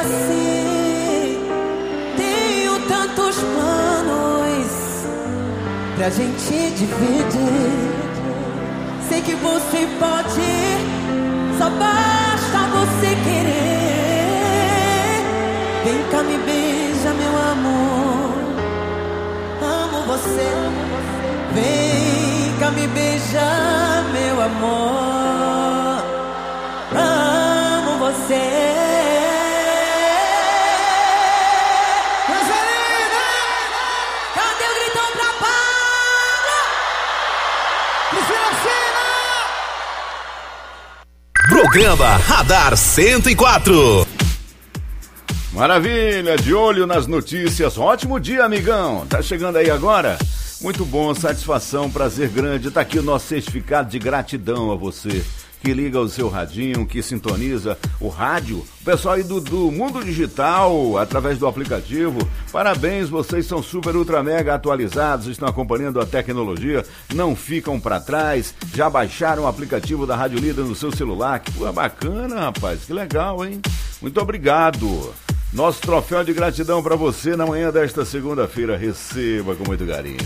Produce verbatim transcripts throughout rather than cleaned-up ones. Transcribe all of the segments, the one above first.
assim. Tenho tantos planos pra gente dividir. Sei que você pode, só basta você querer. Vem cá, me beija, meu amor. Amo você. Vem cá, me beija, meu amor. Amo você. Programa Radar cento e quatro. Maravilha, de olho nas notícias. Ótimo dia, amigão. Tá chegando aí agora? Muito bom, satisfação, prazer grande. Tá aqui o nosso certificado de gratidão a você que liga o seu radinho, que sintoniza o rádio. O pessoal aí do, do mundo digital, através do aplicativo, parabéns, vocês são super, ultra, mega atualizados, estão acompanhando a tecnologia, não ficam para trás, já baixaram o aplicativo da Rádio Líder no seu celular. Que coisa bacana, rapaz, que legal, hein? Muito obrigado. Nosso troféu de gratidão para você na manhã desta segunda-feira. Receba com muito carinho.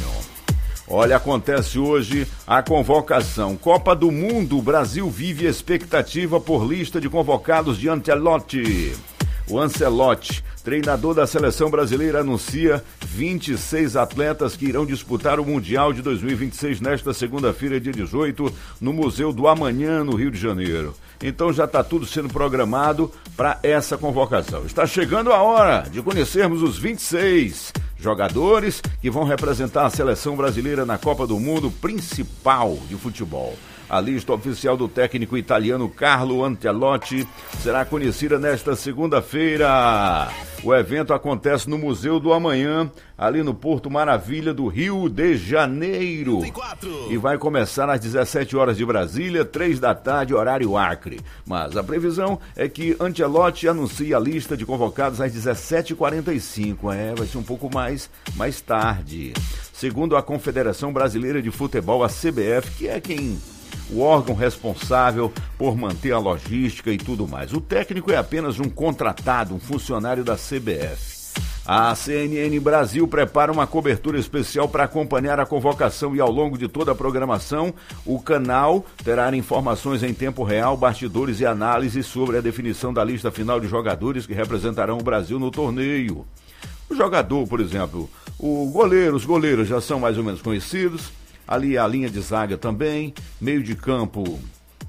Olha, acontece hoje a convocação. Copa do Mundo, o Brasil vive expectativa por lista de convocados de Ancelotti. O Ancelotti, treinador da seleção brasileira, anuncia vinte e seis atletas que irão disputar o Mundial de dois mil e vinte e seis nesta segunda-feira, dia dezoito, no Museu do Amanhã, no Rio de Janeiro. Então já está tudo sendo programado para essa convocação. Está chegando a hora de conhecermos os vinte e seis jogadores que vão representar a seleção brasileira na Copa do Mundo principal de futebol. A lista oficial do técnico italiano Carlo Ancelotti será conhecida nesta segunda-feira. O evento acontece no Museu do Amanhã, ali no Porto Maravilha do Rio de Janeiro. E vai começar às dezessete horas de Brasília, três da tarde, horário Acre. Mas a previsão é que Ancelotti anuncie a lista de convocados às dezessete e quarenta e cinco. É, vai ser um pouco mais, mais tarde. Segundo a Confederação Brasileira de Futebol, a C B F, que é quem... o órgão responsável por manter a logística e tudo mais. O técnico é apenas um contratado, um funcionário da C B F. A C N N Brasil prepara uma cobertura especial para acompanhar a convocação e ao longo de toda a programação, o canal terá informações em tempo real, bastidores e análises sobre a definição da lista final de jogadores que representarão o Brasil no torneio. O jogador, por exemplo, o goleiro, os goleiros já são mais ou menos conhecidos. Ali a linha de zaga também, meio de campo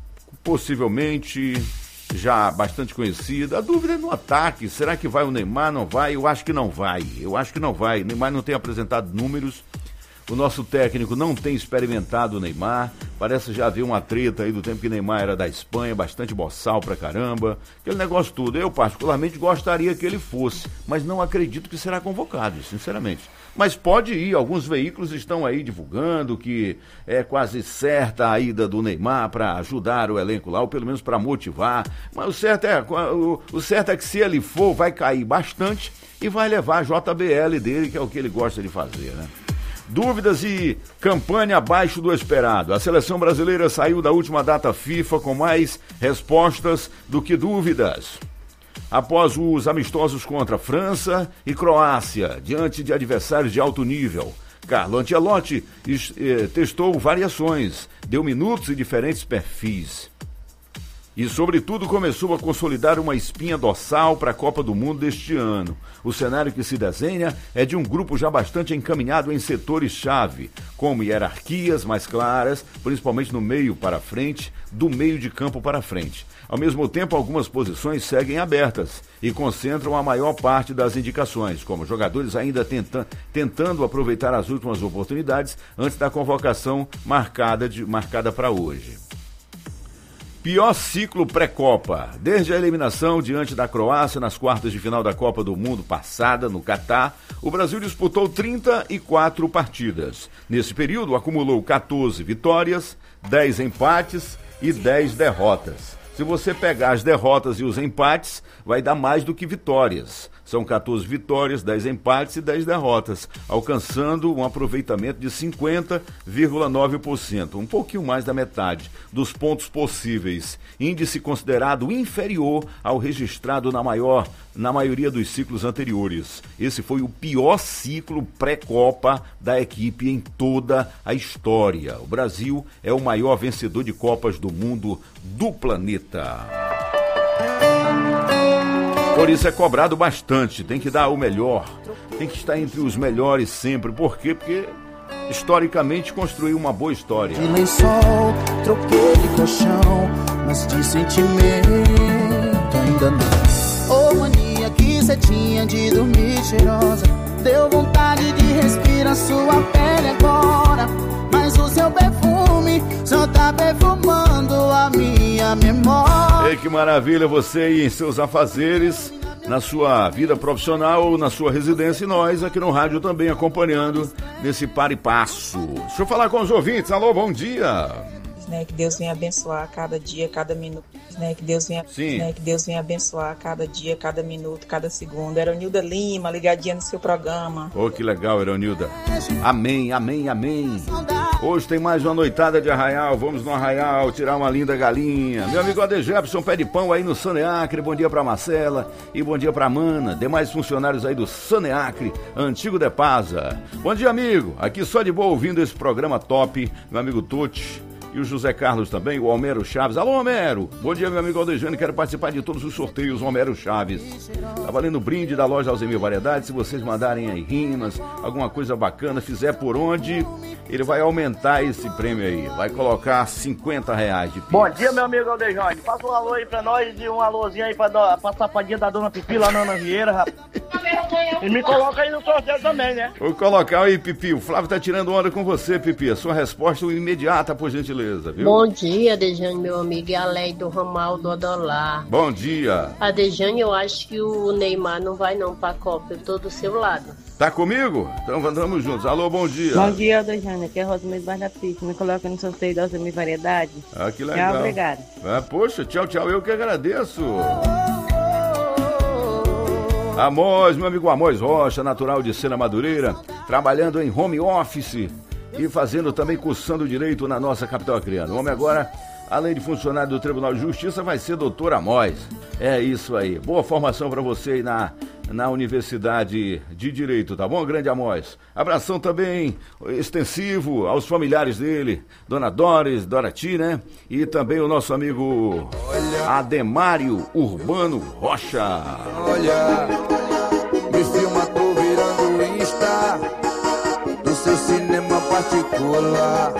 possivelmente já bastante conhecida. A dúvida é no ataque, será que vai o Neymar, não vai? Eu acho que não vai, eu acho que não vai. O Neymar não tem apresentado números, o nosso técnico não tem experimentado o Neymar, parece já haver uma treta aí do tempo que Neymar era da Espanha, bastante boçal pra caramba, aquele negócio tudo. Eu particularmente gostaria que ele fosse, mas não acredito que será convocado, sinceramente. Mas pode ir, alguns veículos estão aí divulgando que é quase certa a ida do Neymar para ajudar o elenco lá, ou pelo menos para motivar. Mas o certo, é, o, o certo é que se ele for, vai cair bastante e vai levar a J B L dele, que é o que ele gosta de fazer, né? Dúvidas e campanha abaixo do esperado. A seleção brasileira saiu da última data FIFA com mais respostas do que dúvidas. Após os amistosos contra França e Croácia, diante de adversários de alto nível, Carlo Ancelotti eh, testou variações, deu minutos e diferentes perfis. E, sobretudo, começou a consolidar uma espinha dorsal para a Copa do Mundo deste ano. O cenário que se desenha é de um grupo já bastante encaminhado em setores-chave, como hierarquias mais claras, principalmente no meio para frente, do meio de campo para frente. Ao mesmo tempo, algumas posições seguem abertas e concentram a maior parte das indicações, como jogadores ainda tenta, tentando aproveitar as últimas oportunidades antes da convocação marcada, de, marcada para hoje. Pior ciclo pré-Copa. Desde a eliminação diante da Croácia nas quartas de final da Copa do Mundo passada, no Catar, o Brasil disputou trinta e quatro partidas. Nesse período, acumulou quatorze vitórias, dez empates e dez derrotas. Se você pegar as derrotas e os empates, vai dar mais do que vitórias. São quatorze vitórias, dez empates e dez derrotas, alcançando um aproveitamento de cinquenta vírgula nove por cento, um pouquinho mais da metade dos pontos possíveis. Índice considerado inferior ao registrado na, maior, na maioria dos ciclos anteriores. Esse foi o pior ciclo pré-Copa da equipe em toda a história. O Brasil é o maior vencedor de Copas do mundo do planeta. Por isso é cobrado bastante, tem que dar o melhor, tem que estar entre os melhores sempre. Por quê? Porque historicamente construiu uma boa história. De lençol, troquei de colchão, mas de sentimento ainda não. Ô mania que cê tinha de dormir cheirosa, deu vontade de respirar sua pele agora. Mas o seu perfume só tá perfumando a minha memória. Ei, que maravilha você e em seus afazeres, na sua vida profissional ou na sua residência, e nós aqui no rádio também acompanhando nesse par e passo. Deixa eu falar com os ouvintes. Alô, bom dia. Né, que Deus venha abençoar cada dia, cada minuto. Né, que Deus venha, né, que Deus venha abençoar cada dia, cada minuto, cada segundo. Eronilda Lima, ligadinha no seu programa. Oh, que legal, Eronilda. Amém, amém, amém. Hoje tem mais uma noitada de Arraial. Vamos no Arraial tirar uma linda galinha. Meu amigo Ade Jefferson, pé de pão aí no Saneacre. Bom dia pra Marcela e bom dia pra Mana. Demais funcionários aí do Saneacre, antigo Depasa. Bom dia, amigo. Aqui só de boa ouvindo esse programa top. Meu amigo Tuti. E o José Carlos também, o Homero Chaves. Alô, Homero! Bom dia, meu amigo Aldejane, quero participar de todos os sorteios, Homero Chaves. Tá valendo brinde da loja Alzemir Variedades. Se vocês mandarem aí rimas, alguma coisa bacana, fizer por onde, ele vai aumentar esse prêmio aí. Vai colocar cinquenta reais de pix. Bom dia, meu amigo Aldejane. Passa um alô aí pra nós e um alôzinho aí pra, do, pra sapadinha da Dona Pipi lá na Ana Vieira, rapaz. E me coloca aí no sorteio também, né? Vou colocar aí, Pipi. O Flávio tá tirando onda com você, Pipi. A sua resposta imediata, por gentileza. Viu? Bom dia, Adejane, meu amigo, é a Lei do Ramal do Odolar. Bom dia. Adejane, eu acho que o Neymar não vai não pra Copa, eu tô do seu lado. Tá comigo? Então vamos juntos. Alô, bom dia. Bom dia, Adejane, aqui é a Rosemary Bar da Pista. Me coloca no sorteio da Alzemir Variedade. Ah, que legal. Tchau, obrigado. Ah, poxa, tchau, tchau, eu que agradeço. Amós, meu amigo Amós Rocha, natural de Sena Madureira, trabalhando em home office e fazendo também, cursando direito na nossa capital acreana. O homem agora, além de funcionário do Tribunal de Justiça, vai ser doutor Amós. É isso aí. Boa formação para você aí na, na Universidade de Direito, tá bom, grande Amós? Abração também extensivo aos familiares dele, Dona Doris, Dorati, né? E também o nosso amigo Ademário Urbano Rocha. Olha, me filma, tô virando Insta do seu cinema particular.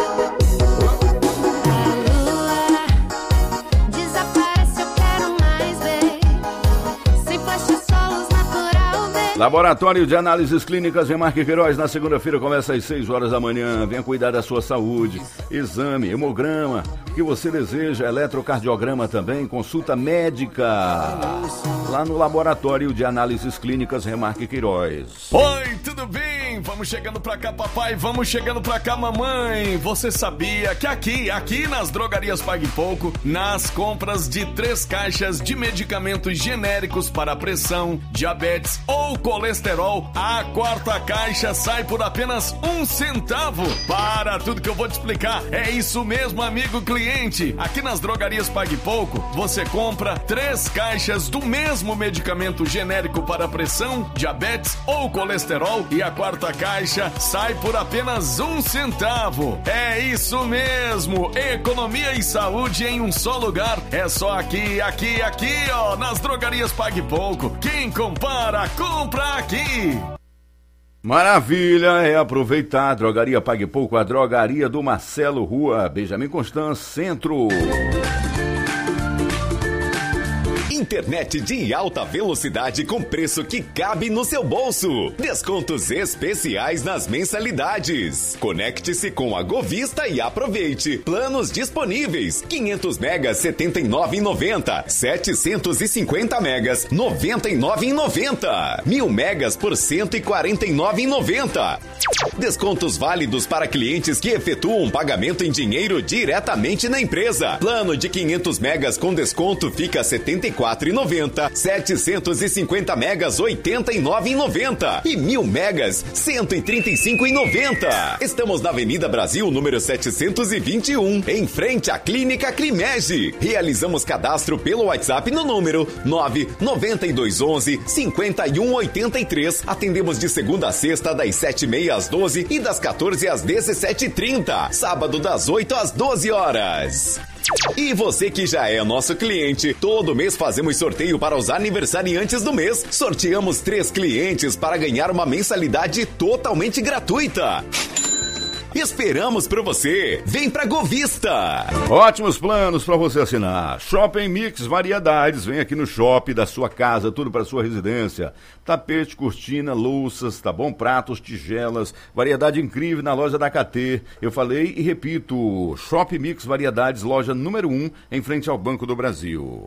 Laboratório de Análises Clínicas Remarque Queiroz, na segunda-feira começa às seis horas da manhã. Venha cuidar da sua saúde. Exame, hemograma, o que você deseja, eletrocardiograma também, consulta médica. Lá no Laboratório de Análises Clínicas Remarque Queiroz. Oi, tudo bem? Vamos chegando pra cá, papai, vamos chegando pra cá, mamãe. Você sabia que aqui, aqui nas drogarias Pague Pouco, nas compras de três caixas de medicamentos genéricos para pressão, diabetes ou colesterol, a quarta caixa sai por apenas um centavo. Para tudo que eu vou te explicar, é isso mesmo, amigo cliente. Aqui nas drogarias Pague Pouco, você compra três caixas do mesmo medicamento genérico para pressão, diabetes ou colesterol e a quarta caixa sai por apenas um centavo. É isso mesmo, economia e saúde em um só lugar. É só aqui, aqui, aqui, ó, nas drogarias Pague Pouco. Quem compara, compra aqui. Maravilha, é aproveitar. Drogaria Pague Pouco, a drogaria do Marcelo, Rua Benjamin Constant, Centro. Internet de alta velocidade com preço que cabe no seu bolso. Descontos especiais nas mensalidades. Conecte-se com a Govista e aproveite. Planos disponíveis: quinhentos megas setenta e nove reais e noventa centavos, setecentos e cinquenta megas noventa e nove reais e noventa centavos, mil megas por cento e quarenta e nove reais e noventa centavos. Descontos válidos para clientes que efetuam pagamento em dinheiro diretamente na empresa. Plano de quinhentos megas com desconto fica setenta e quatro reais nove e noventa. setecentos e cinquenta megas, oitenta e nove e noventa. E mil megas, cento e trinta e cinco e noventa. Estamos na Avenida Brasil, número setecentos e vinte e um, em frente à Clínica Crimege. Realizamos cadastro pelo WhatsApp no número nove nove dois um um, cinco um oito três. Atendemos de segunda a sexta, das sete e meia às doze e das quatorze às dezessete e trinta. Sábado das oito às doze horas. E você que já é nosso cliente, todo mês fazemos sorteio para os aniversariantes do mês. Sorteamos três clientes para ganhar uma mensalidade totalmente gratuita. Esperamos por você. Vem pra Govista. Ótimos planos para você assinar. Shopping Mix Variedades. Vem aqui no shopping da sua casa, tudo para sua residência. Tapete, cortina, louças, tá bom? Pratos, tigelas. Variedade incrível na loja da K T. Eu falei e repito. Shopping Mix Variedades, loja número um, em frente ao Banco do Brasil.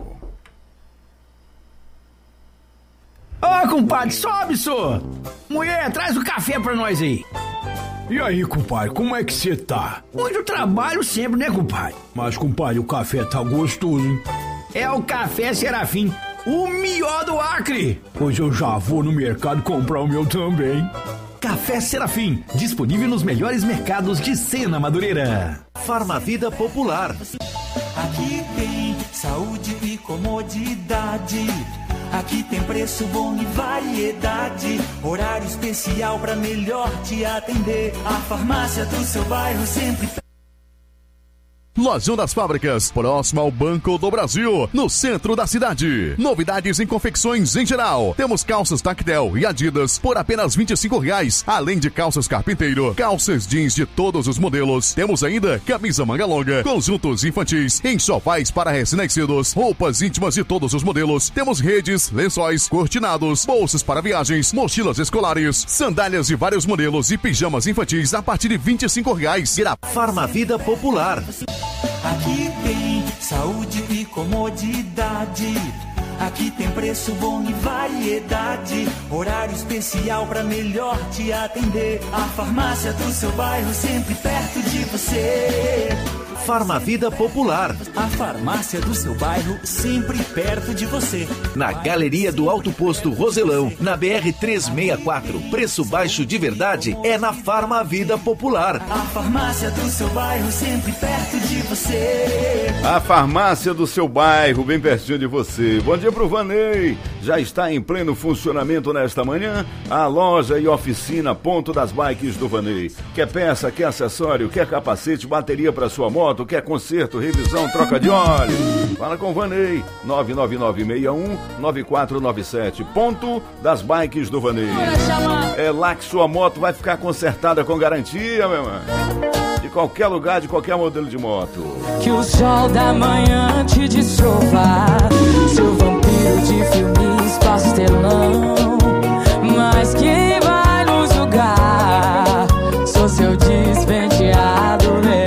Ô, compadre, sobe, só. Mulher, traz o café pra nós aí. E aí, compadre, como é que você tá? Muito trabalho sempre, né, compadre? Mas, compadre, o café tá gostoso, hein? É o Café Serafim, o melhor do Acre. Pois eu já vou no mercado comprar o meu também. Café Serafim, disponível nos melhores mercados de Sena Madureira. Farmavida Popular. Aqui tem saúde e comodidade. Aqui tem preço bom e variedade. Horário especial pra melhor te atender. A farmácia do seu bairro sempre... Lojão das Fábricas, próximo ao Banco do Brasil, no centro da cidade. Novidades em confecções em geral. Temos calças Tactel e Adidas por apenas vinte e cinco reais, além de calças Carpinteiro, calças jeans de todos os modelos. Temos ainda camisa manga longa, conjuntos infantis, enxovais para recém-nascidos, roupas íntimas de todos os modelos. Temos redes, lençóis, cortinados, bolsas para viagens, mochilas escolares, sandálias de vários modelos e pijamas infantis a partir de vinte e cinco reais. Farmavida Popular. Aqui tem saúde e comodidade. Aqui tem preço bom e variedade. Horário especial pra melhor te atender. A farmácia do seu bairro sempre perto de você. Farmavida Popular. A farmácia do seu bairro sempre perto de você. Na Galeria do Alto Posto Roselão, na B R trezentos e sessenta e quatro. Preço baixo de verdade é na Farmavida Popular. A farmácia do seu bairro sempre perto de você. A farmácia do seu bairro, bem pertinho de você. Bom dia pro Vanei. Já está em pleno funcionamento nesta manhã a loja e oficina Ponto das Bikes do Vanei. Quer peça, quer acessório, quer capacete, bateria para sua moto, quer conserto, revisão, troca de óleo? Fala com o Vanei, nove nove nove seis um nove quatro nove sete. Ponto das Bikes do Vanei. É lá que sua moto vai ficar consertada com garantia, meu irmão. De qualquer lugar, de qualquer modelo de moto. Que o sol da manhã te desova, seu vampiro de filmes pastelão. Mas quem vai nos julgar? Sou seu despenteado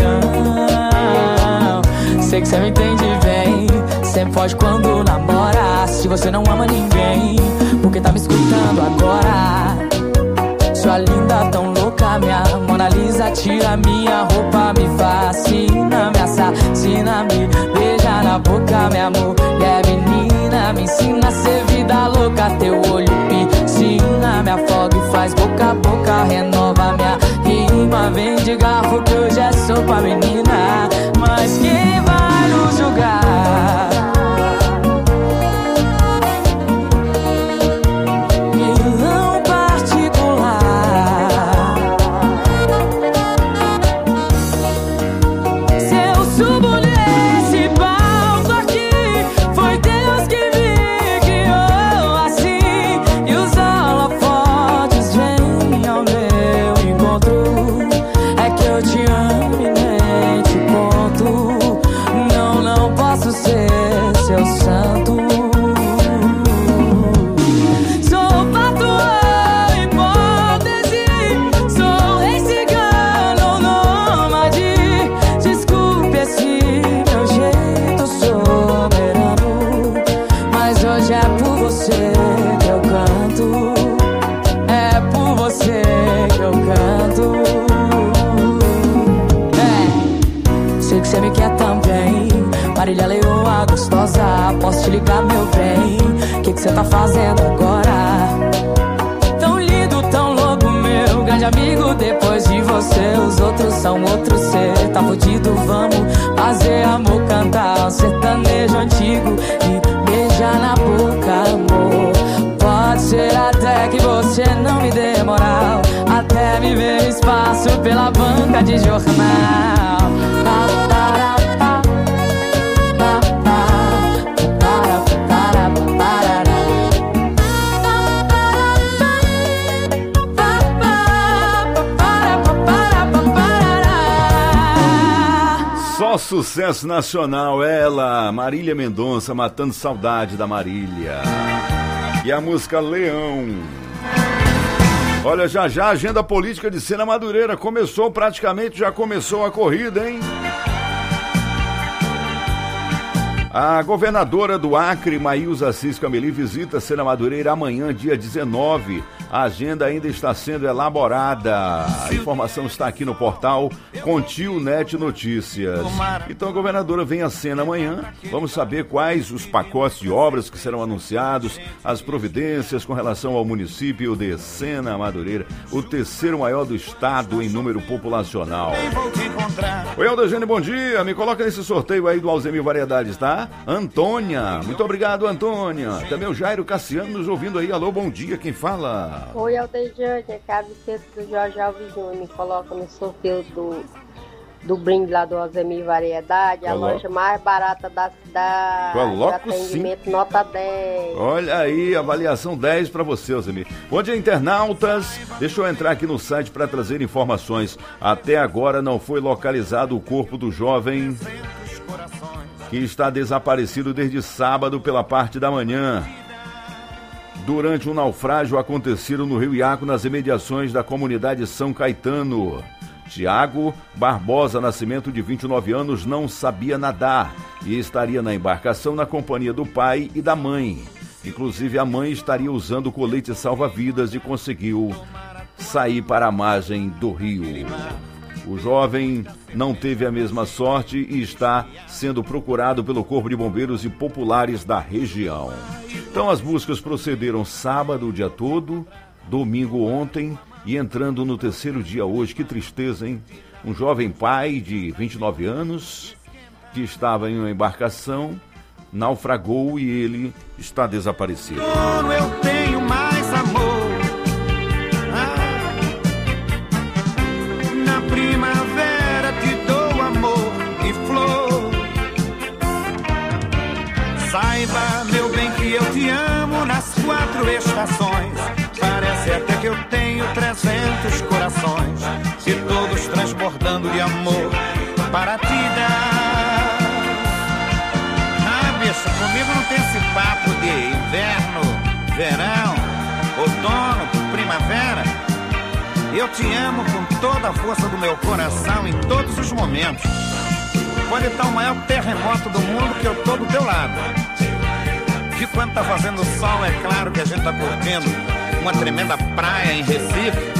leão. Sei que você me entende bem, sempre foge quando namora. Se você não ama ninguém, porque tá me escutando agora? Sua linda tão louca, minha Mona Lisa, tira minha roupa, me fascina, me assassina, me beija na boca, minha mulher menina, me ensina a ser vida louca, teu olho piscina, me afoga e faz boca a boca, renova minha rima, vem de garfo que hoje é sopa, menina, mas quem vai nos julgar? leoa gostosa, posso te ligar, meu bem? O que que cê tá fazendo agora? Tão lindo, tão louco, meu grande amigo. Depois de você, os outros são outros. Cê tá fudido, vamos fazer amor, cantar um sertanejo antigo e beijar na boca, amor. Pode ser até que você não me dê moral, até me ver espaço pela banca de jornal. Pa, para, pa, pa, pa, para, para, parará. Só sucesso nacional, ela, Marília Mendonça, Matando Saudade da Marília. E a música Leão. Olha, já já a agenda política de Sena Madureira começou, praticamente já começou a corrida, hein? A governadora do Acre, Maílza Assis Cameli, visita Sena Madureira amanhã, dia dezenove. A agenda ainda está sendo elaborada. A informação está aqui no portal Contil Net Notícias. Então a governadora vem a Sena amanhã. Vamos saber quais os pacotes de obras que serão anunciados, as providências com relação ao município de Sena Madureira, o terceiro maior do estado em número populacional. Oi, Aldegene, bom dia. Me coloca nesse sorteio aí do Alzemir Variedades, tá? Antônia, muito obrigado, Antônia. Também o Jairo Cassiano nos ouvindo aí. Alô, bom dia, quem fala? Oi, Aldejane, é que a Vicente do Jorge Alves Júnior me coloca no sorteio do, do brinde lá do Alzemir Variedade, a Coloca. loja mais barata da cidade. Coloco atendimento sim. nota dez. Olha aí, avaliação dez para você, Alzemir. Bom dia, internautas. Deixa eu entrar aqui no site para trazer informações. Até agora não foi localizado o corpo do jovem que está desaparecido desde sábado pela parte da manhã, durante um naufrágio acontecido no Rio Iaco, nas imediações da comunidade São Caetano. Tiago Barbosa Nascimento, de vinte e nove anos, não sabia nadar e estaria na embarcação na companhia do pai e da mãe. Inclusive, a mãe estaria usando o colete salva-vidas e conseguiu sair para a margem do rio. O jovem não teve a mesma sorte e está sendo procurado pelo Corpo de Bombeiros e populares da região. Então as buscas procederam sábado o dia todo, domingo ontem e entrando no terceiro dia hoje. Que tristeza, hein? Um jovem pai de vinte e nove anos que estava em uma embarcação, naufragou e ele está desaparecido. Eu tenho mais amor. Primavera te dou amor e flor. Saiba, meu bem, que eu te amo nas quatro estações. Parece até que eu tenho trezentos corações, e todos transbordando de amor para te dar. Ah, bicho, comigo não tem esse papo de inverno, verão, outono, primavera. Eu te amo com toda a força do meu coração em todos os momentos. Pode estar o maior terremoto do mundo que eu tô do teu lado. Que quando tá fazendo sol, é claro que a gente tá curtindo uma tremenda praia em Recife.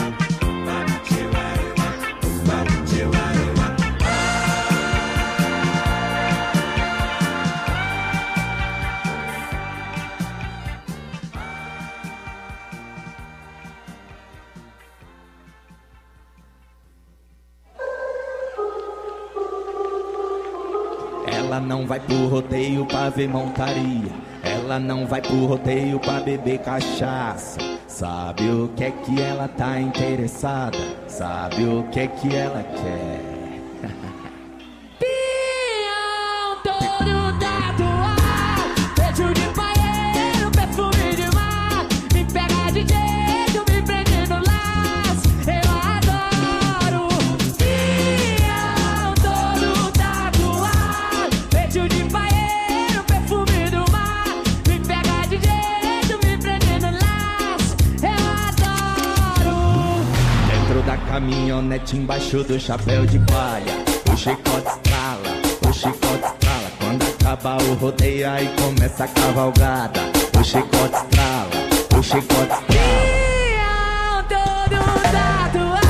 Ela não vai pro rodeio pra ver montaria. Ela não vai pro rodeio pra beber cachaça. Sabe o que é que ela tá interessada? Sabe o que é que ela quer? Pião todo tatuado, beijo de paieiro, perfume de mar. Me pega de jeito, me prende no laço. Eu adoro. Pião todo tatuado, beijo de paieiro, perfume do mar. Me pega de jeito, me prende no laço. Eu adoro. Dentro da caminhonete, embaixo do chapéu de palha, o chicote estrala, o chicote estrala. Quando acaba o rodeio, aí começa a cavalgada. O chicote estrala, o chicote estrala. Pião todo tatuado.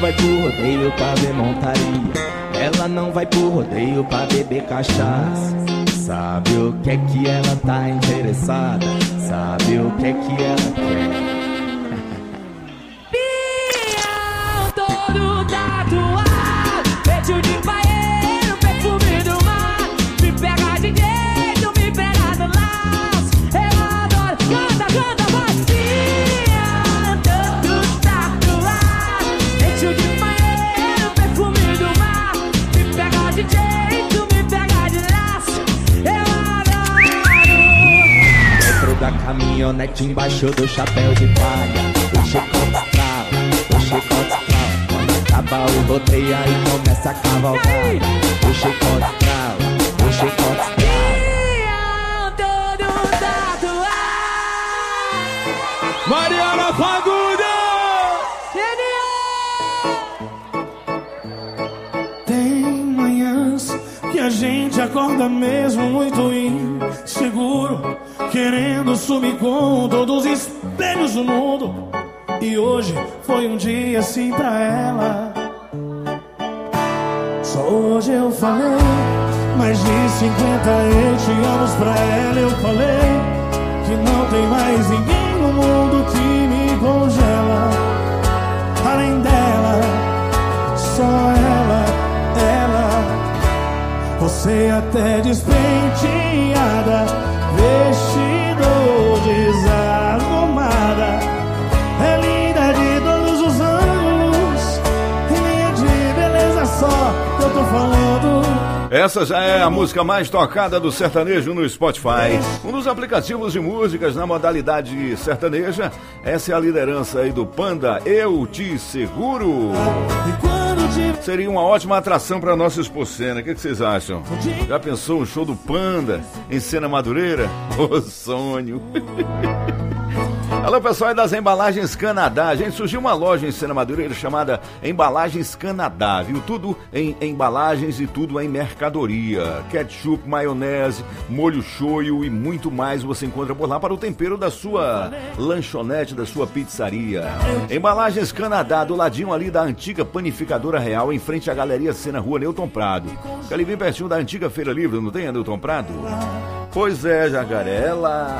vai pro rodeio pra ver montaria. Ela não vai pro rodeio pra beber cachaça. Sabe o que é que ela tá interessada? Sabe o que é que ela quer? Pião todo tatuado, peito de paeiro, perfume do mar. Me pega de jeito, me pega no laço. Eu adoro, canta, canta, vai. Pião todo tatuado, peito de paeiro, perfume do mar. Me pega de jeito, me pega de laço. Eu adoro. Dentro da caminhonete, embaixo do chapéu de palha. O chicote trava, o chicote trava. Quando acaba o rodeio, aí começa a cavalgada. O chicote trava, o chicote trava. Todo tatuado. Mariana Fagundes! Tem manhãs que a gente acorda mesmo muito inseguro, querendo sumir com todos os espelhos do mundo. E hoje foi um dia assim pra ela. Só hoje eu falei mais de cinquenta eu te amo pra ela. Eu falei que não tem mais ninguém no mundo que me congela. Além dela, só ela, ela. Você até despenteada, vestido desarrumada. É linda de todos os anos, e nem é de beleza só que eu tô falando. Essa já é a música mais tocada do sertanejo no Spotify. Um dos aplicativos de músicas na modalidade sertaneja. Essa é a liderança aí do Panda, Eu Te Seguro. Seria uma ótima atração para nossa Expocena. O que, que vocês acham? Já pensou um show do Panda em Sena Madureira? Ô, sonho! Alô, pessoal, é das Embalagens Canadá. Gente, surgiu uma loja em Sena Madureira chamada Embalagens Canadá, viu? Tudo em embalagens e tudo em mercadoria. Ketchup, maionese, molho shoyu e muito mais você encontra por lá para o tempero da sua lanchonete, da sua pizzaria. Embalagens Canadá, do ladinho ali da antiga Panificadora Real, em frente à Galeria Sena, Rua Newton Prado. Fica ali bem pertinho da antiga Feira Livre, não tem, Newton Prado? Pois é, Jagarela.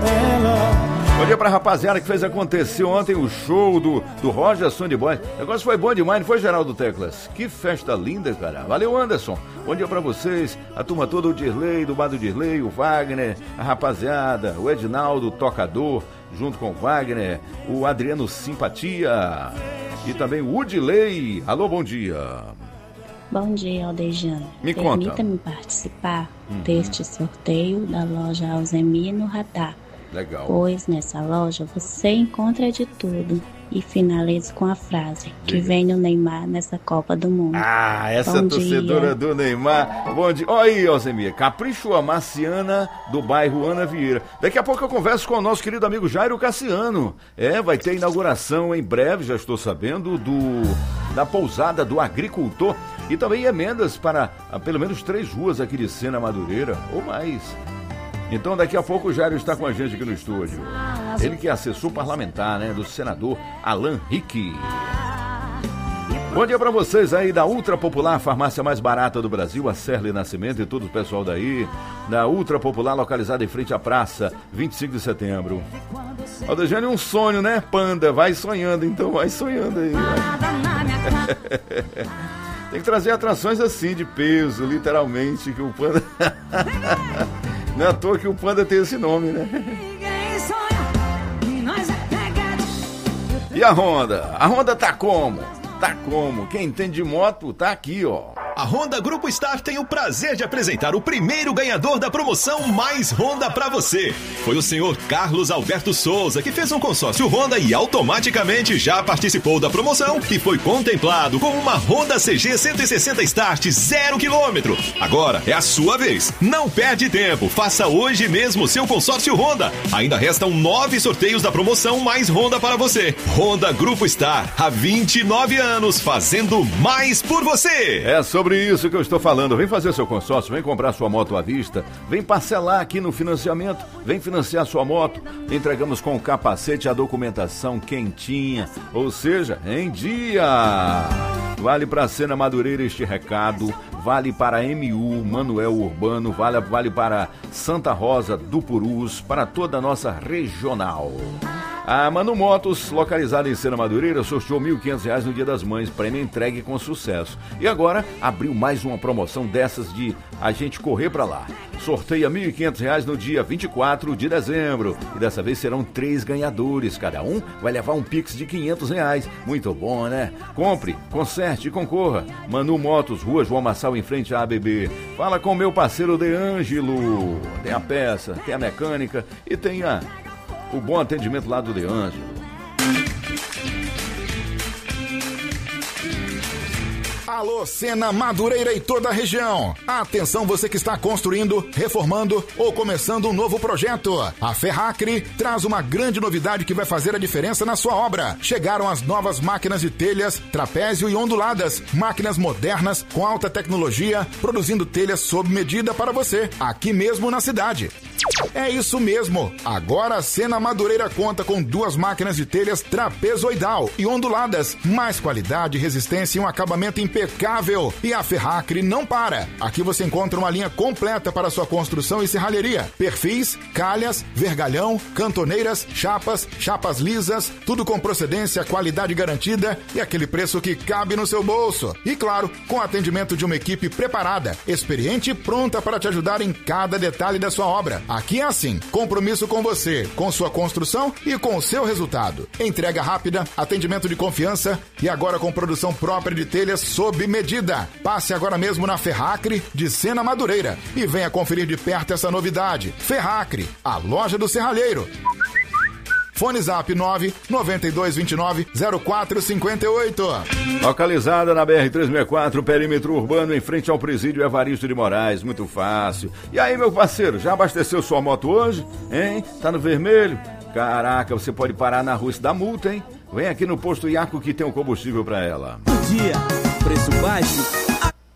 Bom dia pra rapaziada que fez acontecer ontem o show do, do Roger Sonny Boy. O negócio foi bom demais, não foi, Geraldo Teclas? Que festa linda, cara. Valeu, Anderson. Bom dia pra vocês, a turma toda, o Dirley, do bar do Dirley, o Wagner, a rapaziada, o Edinaldo, o tocador, junto com o Wagner, o Adriano Simpatia e também o Udilei. Alô, bom dia. Bom dia, Aldejano. Me conta. Permita-me participar Uhum. deste sorteio da loja Alzemir no Radar. Legal. Pois nessa loja você encontra de tudo. E finalizo com a frase: que vem o Neymar nessa Copa do Mundo. Ah, essa Bom torcedora dia. do Neymar. Bom dia. Olha aí, Alzemir. Capricho a Marciana do bairro Ana Vieira. Daqui a pouco eu converso com o nosso querido amigo Jairo Cassiano. É, vai ter inauguração em breve, já estou sabendo, do da pousada do agricultor. E também emendas para ah, pelo menos três ruas aqui de Sena Madureira, ou mais. Então daqui a pouco o Jairo está com a gente aqui no estúdio. Ele que é assessor parlamentar, né, do senador Alan Rick. Bom dia para vocês aí da Ultra Popular, farmácia mais barata do Brasil, a Serle Nascimento e todo o pessoal daí, da Ultra Popular, localizada em frente à praça, vinte e cinco de setembro. Aldejane, um sonho, né, Panda? Vai sonhando, então vai sonhando aí. Vai. Tem que trazer atrações assim, de peso, literalmente, que o Panda... Não é à toa que o Panda tem esse nome, né? E a Honda? A Honda tá como? Tá como? Quem entende de moto tá aqui, ó. A Honda Grupo Star tem o prazer de apresentar o primeiro ganhador da promoção Mais Honda pra você. Foi o senhor Carlos Alberto Souza, que fez um consórcio Honda e automaticamente já participou da promoção e foi contemplado com uma Honda C G cento e sessenta Start zero quilômetro. Agora é a sua vez. Não perde tempo. Faça hoje mesmo seu consórcio Honda. Ainda restam nove sorteios da promoção Mais Honda para você. Honda Grupo Star, há vinte e nove anos, fazendo mais por você. É sobre sobre isso que eu estou falando. Vem fazer seu consórcio, vem comprar sua moto à vista, vem parcelar aqui no financiamento, vem financiar sua moto. Entregamos com o capacete, a documentação quentinha, ou seja, em dia. Vale para a Sena Madureira este recado, vale para a M U, Manuel Urbano, vale, vale para Santa Rosa do Purus, para toda a nossa regional. A Manu Motos, localizada em Sena Madureira, sorteou mil e quinhentos reais no Dia das Mães, prêmio entregue com sucesso. E agora abriu mais uma promoção dessas de a gente correr para lá. Sorteia mil e quinhentos reais no dia vinte e quatro de dezembro. E dessa vez serão três ganhadores. Cada um vai levar um Pix de quinhentos reais. Muito bom, né? Compre, conserte e concorra. Manu Motos, Rua João Massal, em frente à A B B. Fala com meu parceiro De Ângelo. Tem a peça, tem a mecânica e tem a... o bom atendimento lá do De Ângelo. Alô, Sena Madureira e toda a região. Atenção, você que está construindo, reformando ou começando um novo projeto. A Ferracri traz uma grande novidade que vai fazer a diferença na sua obra. Chegaram as novas máquinas de telhas, trapézio e onduladas. Máquinas modernas com alta tecnologia, produzindo telhas sob medida para você, aqui mesmo na cidade. É isso mesmo. Agora a Sena Madureira conta com duas máquinas de telhas trapezoidal e onduladas. Mais qualidade, resistência e um acabamento impecável. E a Ferracri não para. Aqui você encontra uma linha completa para sua construção e serralheria. Perfis, calhas, vergalhão, cantoneiras, chapas, chapas lisas, tudo com procedência, qualidade garantida e aquele preço que cabe no seu bolso. E claro, com atendimento de uma equipe preparada, experiente e pronta para te ajudar em cada detalhe da sua obra. Aqui é assim, compromisso com você, com sua construção e com o seu resultado. Entrega rápida, atendimento de confiança e agora com produção própria de telhas sob medida. Passe agora mesmo na Ferracri de Sena Madureira e venha conferir de perto essa novidade. Ferracri, a loja do serralheiro. Fone Zap nove nove dois dois nove zero quatro cinco oito. Localizada na B R trezentos e sessenta e quatro, perímetro urbano, em frente ao presídio Evaristo de Moraes. Muito fácil. E aí, meu parceiro, já abasteceu sua moto hoje? Hein? Tá no vermelho? Caraca, você pode parar na rua e se dá multa, hein? Vem aqui no posto Iaco que tem um combustível pra ela. Bom dia, preço baixo.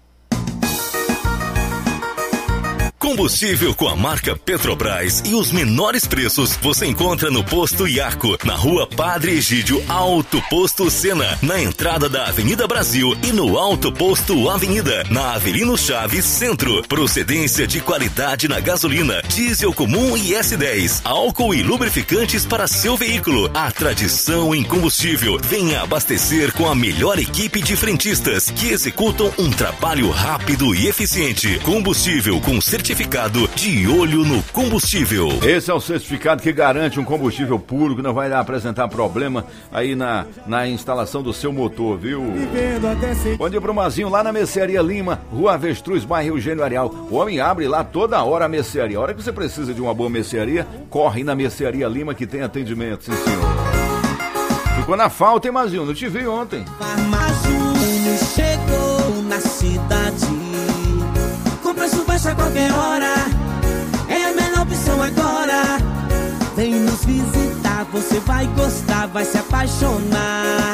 Combustível com a marca Petrobras e os menores preços você encontra no Posto Iarco, na Rua Padre Egídio, Alto Posto Sena, na entrada da Avenida Brasil e no Alto Posto Avenida, na Avelino Chaves Centro. Procedência de qualidade na gasolina, diesel comum e S dez, álcool e lubrificantes para seu veículo. A tradição em combustível. Venha abastecer com a melhor equipe de frentistas que executam um trabalho rápido e eficiente. Combustível com certificado de olho no combustível. Esse é o certificado que garante um combustível puro, que não vai apresentar problema aí na, na instalação do seu motor, viu? Bom dia pro Mazinho, lá na Mercearia Lima, Rua Avestruz, bairro Eugênio Areal. O homem abre lá toda hora a mercearia. A hora que você precisa de uma boa mercearia, corre na Mercearia Lima que tem atendimento, sim senhor. Ficou na falta, hein, Mazinho? Não te vi ontem. Farmazunho chegou na cidade. Com preço baixo a qualquer hora, é a melhor opção agora. Vem nos visitar, você vai gostar, vai se apaixonar.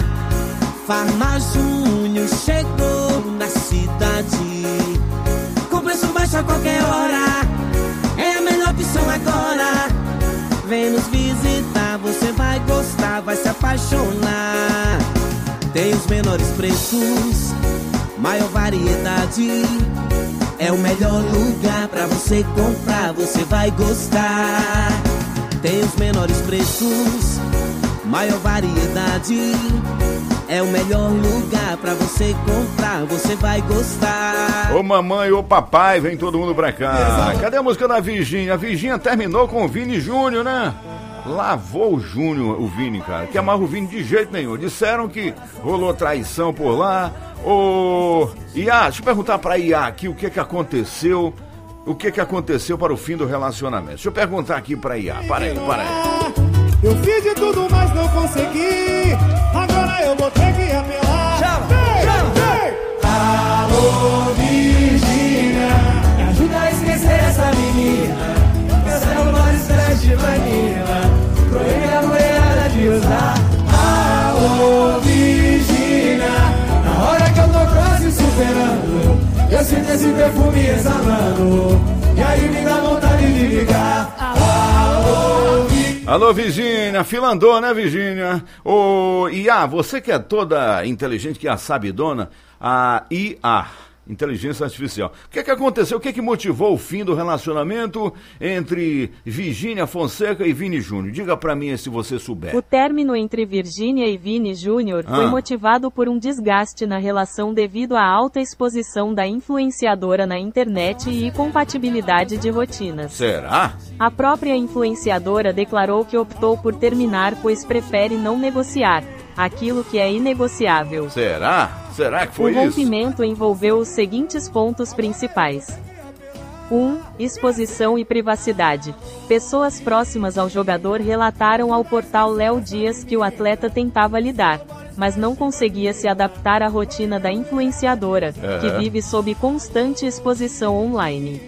Farmazunho chegou na cidade. Com preço baixo a qualquer hora, é a melhor opção agora. Vem nos visitar, você vai gostar, vai se apaixonar. Tem os menores preços, maior variedade. É o melhor lugar pra você comprar, você vai gostar. Tem os menores preços, maior variedade. É o melhor lugar pra você comprar, você vai gostar. Ô mamãe, ô papai, vem todo mundo pra cá. Cadê a música da Virgínia? A Virgínia terminou com o Vini Júnior, né? Lavou o Júnior, o Vini, cara. Que amarra o Vini de jeito nenhum. Disseram que rolou traição por lá. Ô, Iá, deixa eu perguntar pra Iá aqui o que que aconteceu. O que que aconteceu para o fim do relacionamento. Deixa eu perguntar aqui pra Iá. Para aí, para aí. Eu fiz de tudo, mas não consegui. Agora eu vou ter que apelar. Chama, vem, chama, vem. Alô, Virgínia, me ajuda a esquecer essa menina. Essa é uma estresse de vanilla. Proíbe a mulherada de usar. Alô, Virgínia, na hora que eu tô quase superando. perfume exalando, e aí me dá vontade de ligar. Alô, Virgínia. Alô, Virgínia, fila andou, né, Virgínia? Ô, I A, você que é toda inteligente, que é a sabidona, a I A, Inteligência Artificial. O que é que aconteceu? O que é que motivou o fim do relacionamento entre Virgínia Fonseca e Vini Júnior? Diga pra mim se você souber. O término entre Virgínia e Vini Júnior foi Ah. motivado por um desgaste na relação devido à alta exposição da influenciadora na internet e incompatibilidade de rotinas. Será? A própria influenciadora declarou que optou por terminar pois prefere não negociar aquilo que é inegociável. Será? Será que foi O isso? rompimento envolveu os seguintes pontos principais. um. Exposição e privacidade. Pessoas próximas ao jogador relataram ao portal Léo Dias que o atleta tentava lidar, mas não conseguia se adaptar à rotina da influenciadora, É. que vive sob constante exposição online.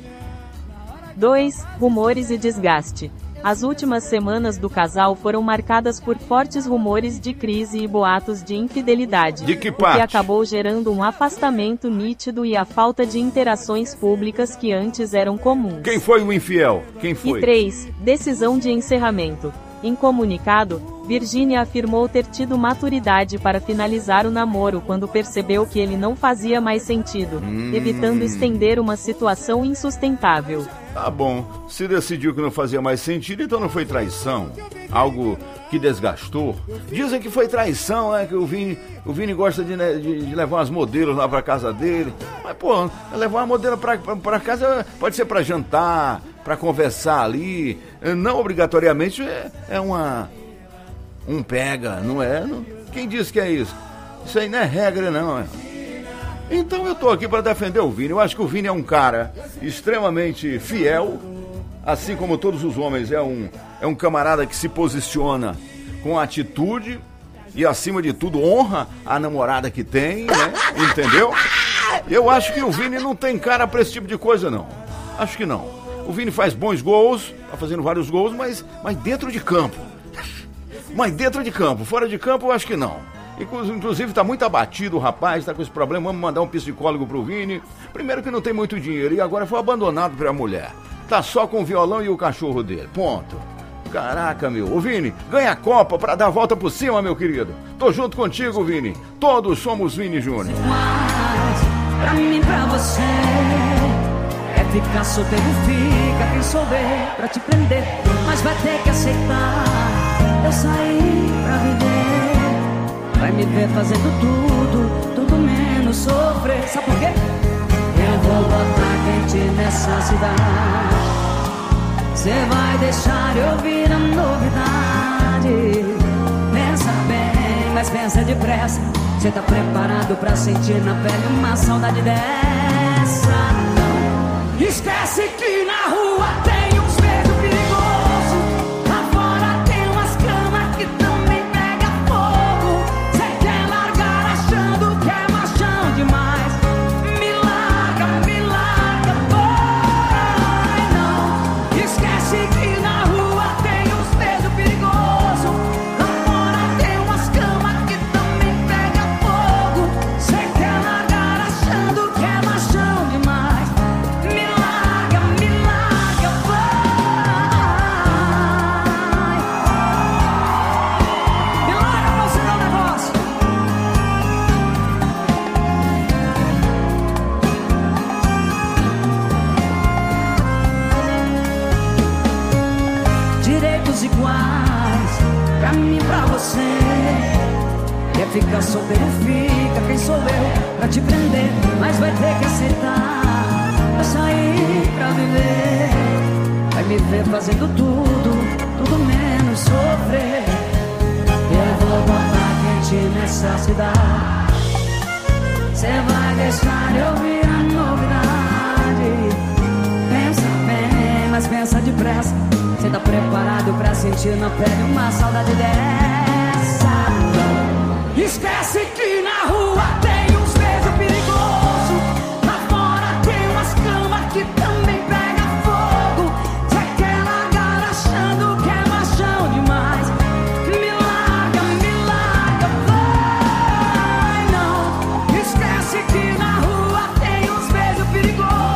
dois. Rumores e desgaste. As últimas semanas do casal foram marcadas por fortes rumores de crise e boatos de infidelidade, De que o que parte? acabou gerando um afastamento nítido e a falta de interações públicas que antes eram comuns. Quem foi o infiel? Quem foi? E três. Decisão de encerramento. Em comunicado, Virgínia afirmou ter tido maturidade para finalizar o namoro quando percebeu que ele não fazia mais sentido, Hum. evitando estender uma situação insustentável. Tá bom, se decidiu que não fazia mais sentido, então não foi traição. Algo que desgastou. Dizem que foi traição, né? Que o Vini, o Vini gosta de, né, de, de levar umas modelos lá pra casa dele. Mas, pô, levar uma modelo pra, pra, pra casa pode ser pra jantar, pra conversar ali. Não obrigatoriamente é, é uma... um pega, não é? Não, quem disse que é isso? Isso aí não é regra, não, é? Então eu tô aqui para defender o Vini. Eu acho que o Vini é um cara extremamente fiel, assim como todos os homens. É um, é um camarada que se posiciona com atitude e, acima de tudo, honra a namorada que tem, né? Entendeu? Eu acho que o Vini não tem cara para esse tipo de coisa, não. Acho que não. O Vini faz bons gols, tá fazendo vários gols, mas, mas dentro de campo. Mas dentro de campo. Fora de campo, eu acho que não. Inclusive tá muito abatido o rapaz, tá com esse problema, vamos mandar um psicólogo pro Vini. Primeiro que não tem muito dinheiro e agora foi abandonado pela mulher. Tá só com o violão e o cachorro dele, ponto. Caraca, meu. Ô Vini, ganha a Copa pra dar a volta por cima, meu querido. Tô junto contigo, Vini. Todos somos Vini Júnior. Pra mim, pra você, é ficar solteiro, fica quem souber pra te prender. Mas vai ter que aceitar, eu saí pra viver. Vai me ver fazendo tudo, tudo menos sofrer. Sabe por quê? Eu vou botar quente nessa cidade. Cê vai deixar eu ouvir a novidade. Pensa bem, mas pensa depressa. Cê tá preparado pra sentir na pele uma saudade dessa? Não. Esquece que na rua tem uns beijos perigosos. Lá fora tem umas camas que também pega fogo. Cê quer largar achando que é machão demais. Me larga, me larga, vai não. Esquece que na rua tem uns beijos perigosos. Lá fora tem umas camas que também pega fogo. Cê quer largar achando que é machão demais. Me larga, me larga, vai. Me larga pra você dar um negócio. Direitos iguais pra mim e pra você. Quer ficar solteiro, fica quem sou eu pra te prender. Mas vai ter que aceitar, vai sair pra viver. Vai me ver fazendo tudo, tudo menos sofrer. Eu vou botar quente nessa cidade. Cê vai deixar eu ouvir a novidade. Pensa bem, mas pensa depressa. Cê tá preparado pra sentir na pele uma saudade dessa? Esquece que na rua tem uns beijos perigosos. Lá fora tem umas camas que também pega fogo. Cê quer largar achando que é machão demais. Me larga, me larga, vai não. Esquece que na rua tem uns beijos perigosos.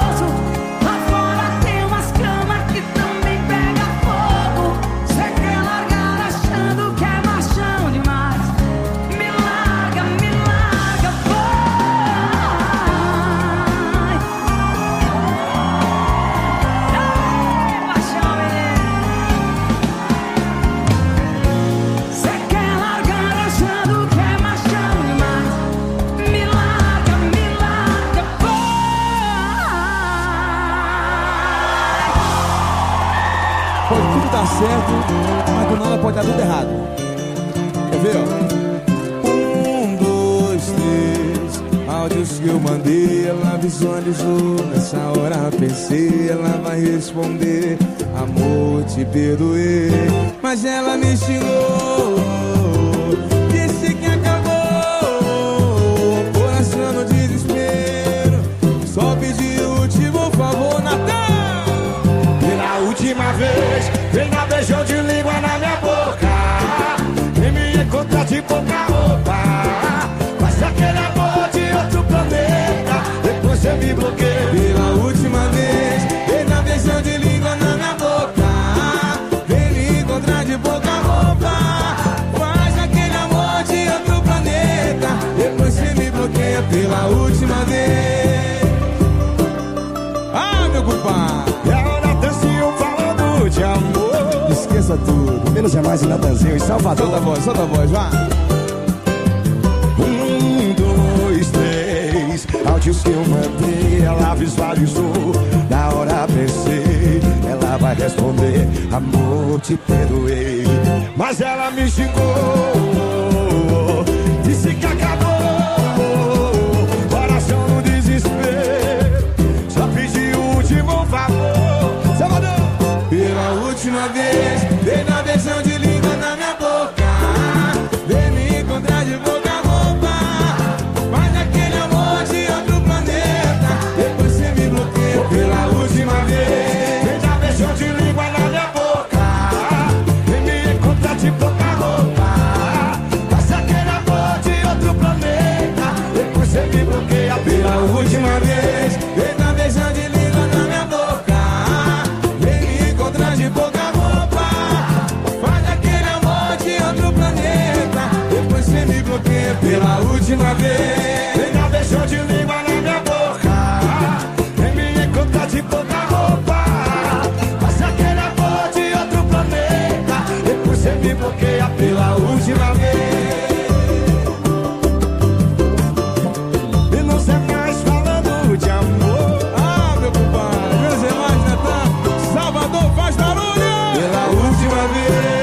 pode dar tudo errado. Quer ver, ó? Um, dois, três. Áudios que eu mandei, ela visualizou. Nessa hora pensei, ela vai responder. Amor, te perdoei. Mas ela me xingou. Disse que acabou. Coração no desespero. Só pedi o último favor, Natal. Pela última vez, vem dar beijão de língua na minha boca. Vem me encontrar de pouca roupa. Faz aquele amor de outro planeta. Depois você me bloqueia. Pela última vez, vem dar beijão de língua na minha boca. Vem me encontrar de pouca roupa. Faz aquele amor de outro planeta. Depois você me bloqueia pela última vez. Ah, meu compadre. E agora Natanzinho falando de amor. Esqueça tudo, menos é mais em Natanzinho, em Salvador. Solta a voz, solta a voz, vai. Um, dois, três. Áudios que eu mandei, ela visualizou. Na hora pensei, ela vai responder. Amor, te perdoei. Mas ela me xingou. Disse que acabou. Coração no desespero. Só pedi o último favor. Salvador. Pela última vez, vem na beijão de língua na minha boca. Vem me encontrar de boca a roupa. Faz aquele amor de outro planeta. Depois você me bloqueia pela última vez. Vem dar beijão de língua na minha boca. Vem me encontrar de boca a roupa. Faz aquele amor de outro planeta. Depois você me bloqueia pela última vez. Vem dar beijão de língua na minha boca. Vem me encontrar de boca a roupa. Faz aquele amor de outro planeta. Depois você me bloqueia pela última vez. Vem dar beijão de língua na minha boca. Vem me encontrar de boca a roupa. Faz aquele amor de outro planeta. Depois você me bloqueia pela última vez. E não sei mais falando de amor. Ah, meu compadre, menos é mais, Natan. Salvador faz barulho. Pela última vez.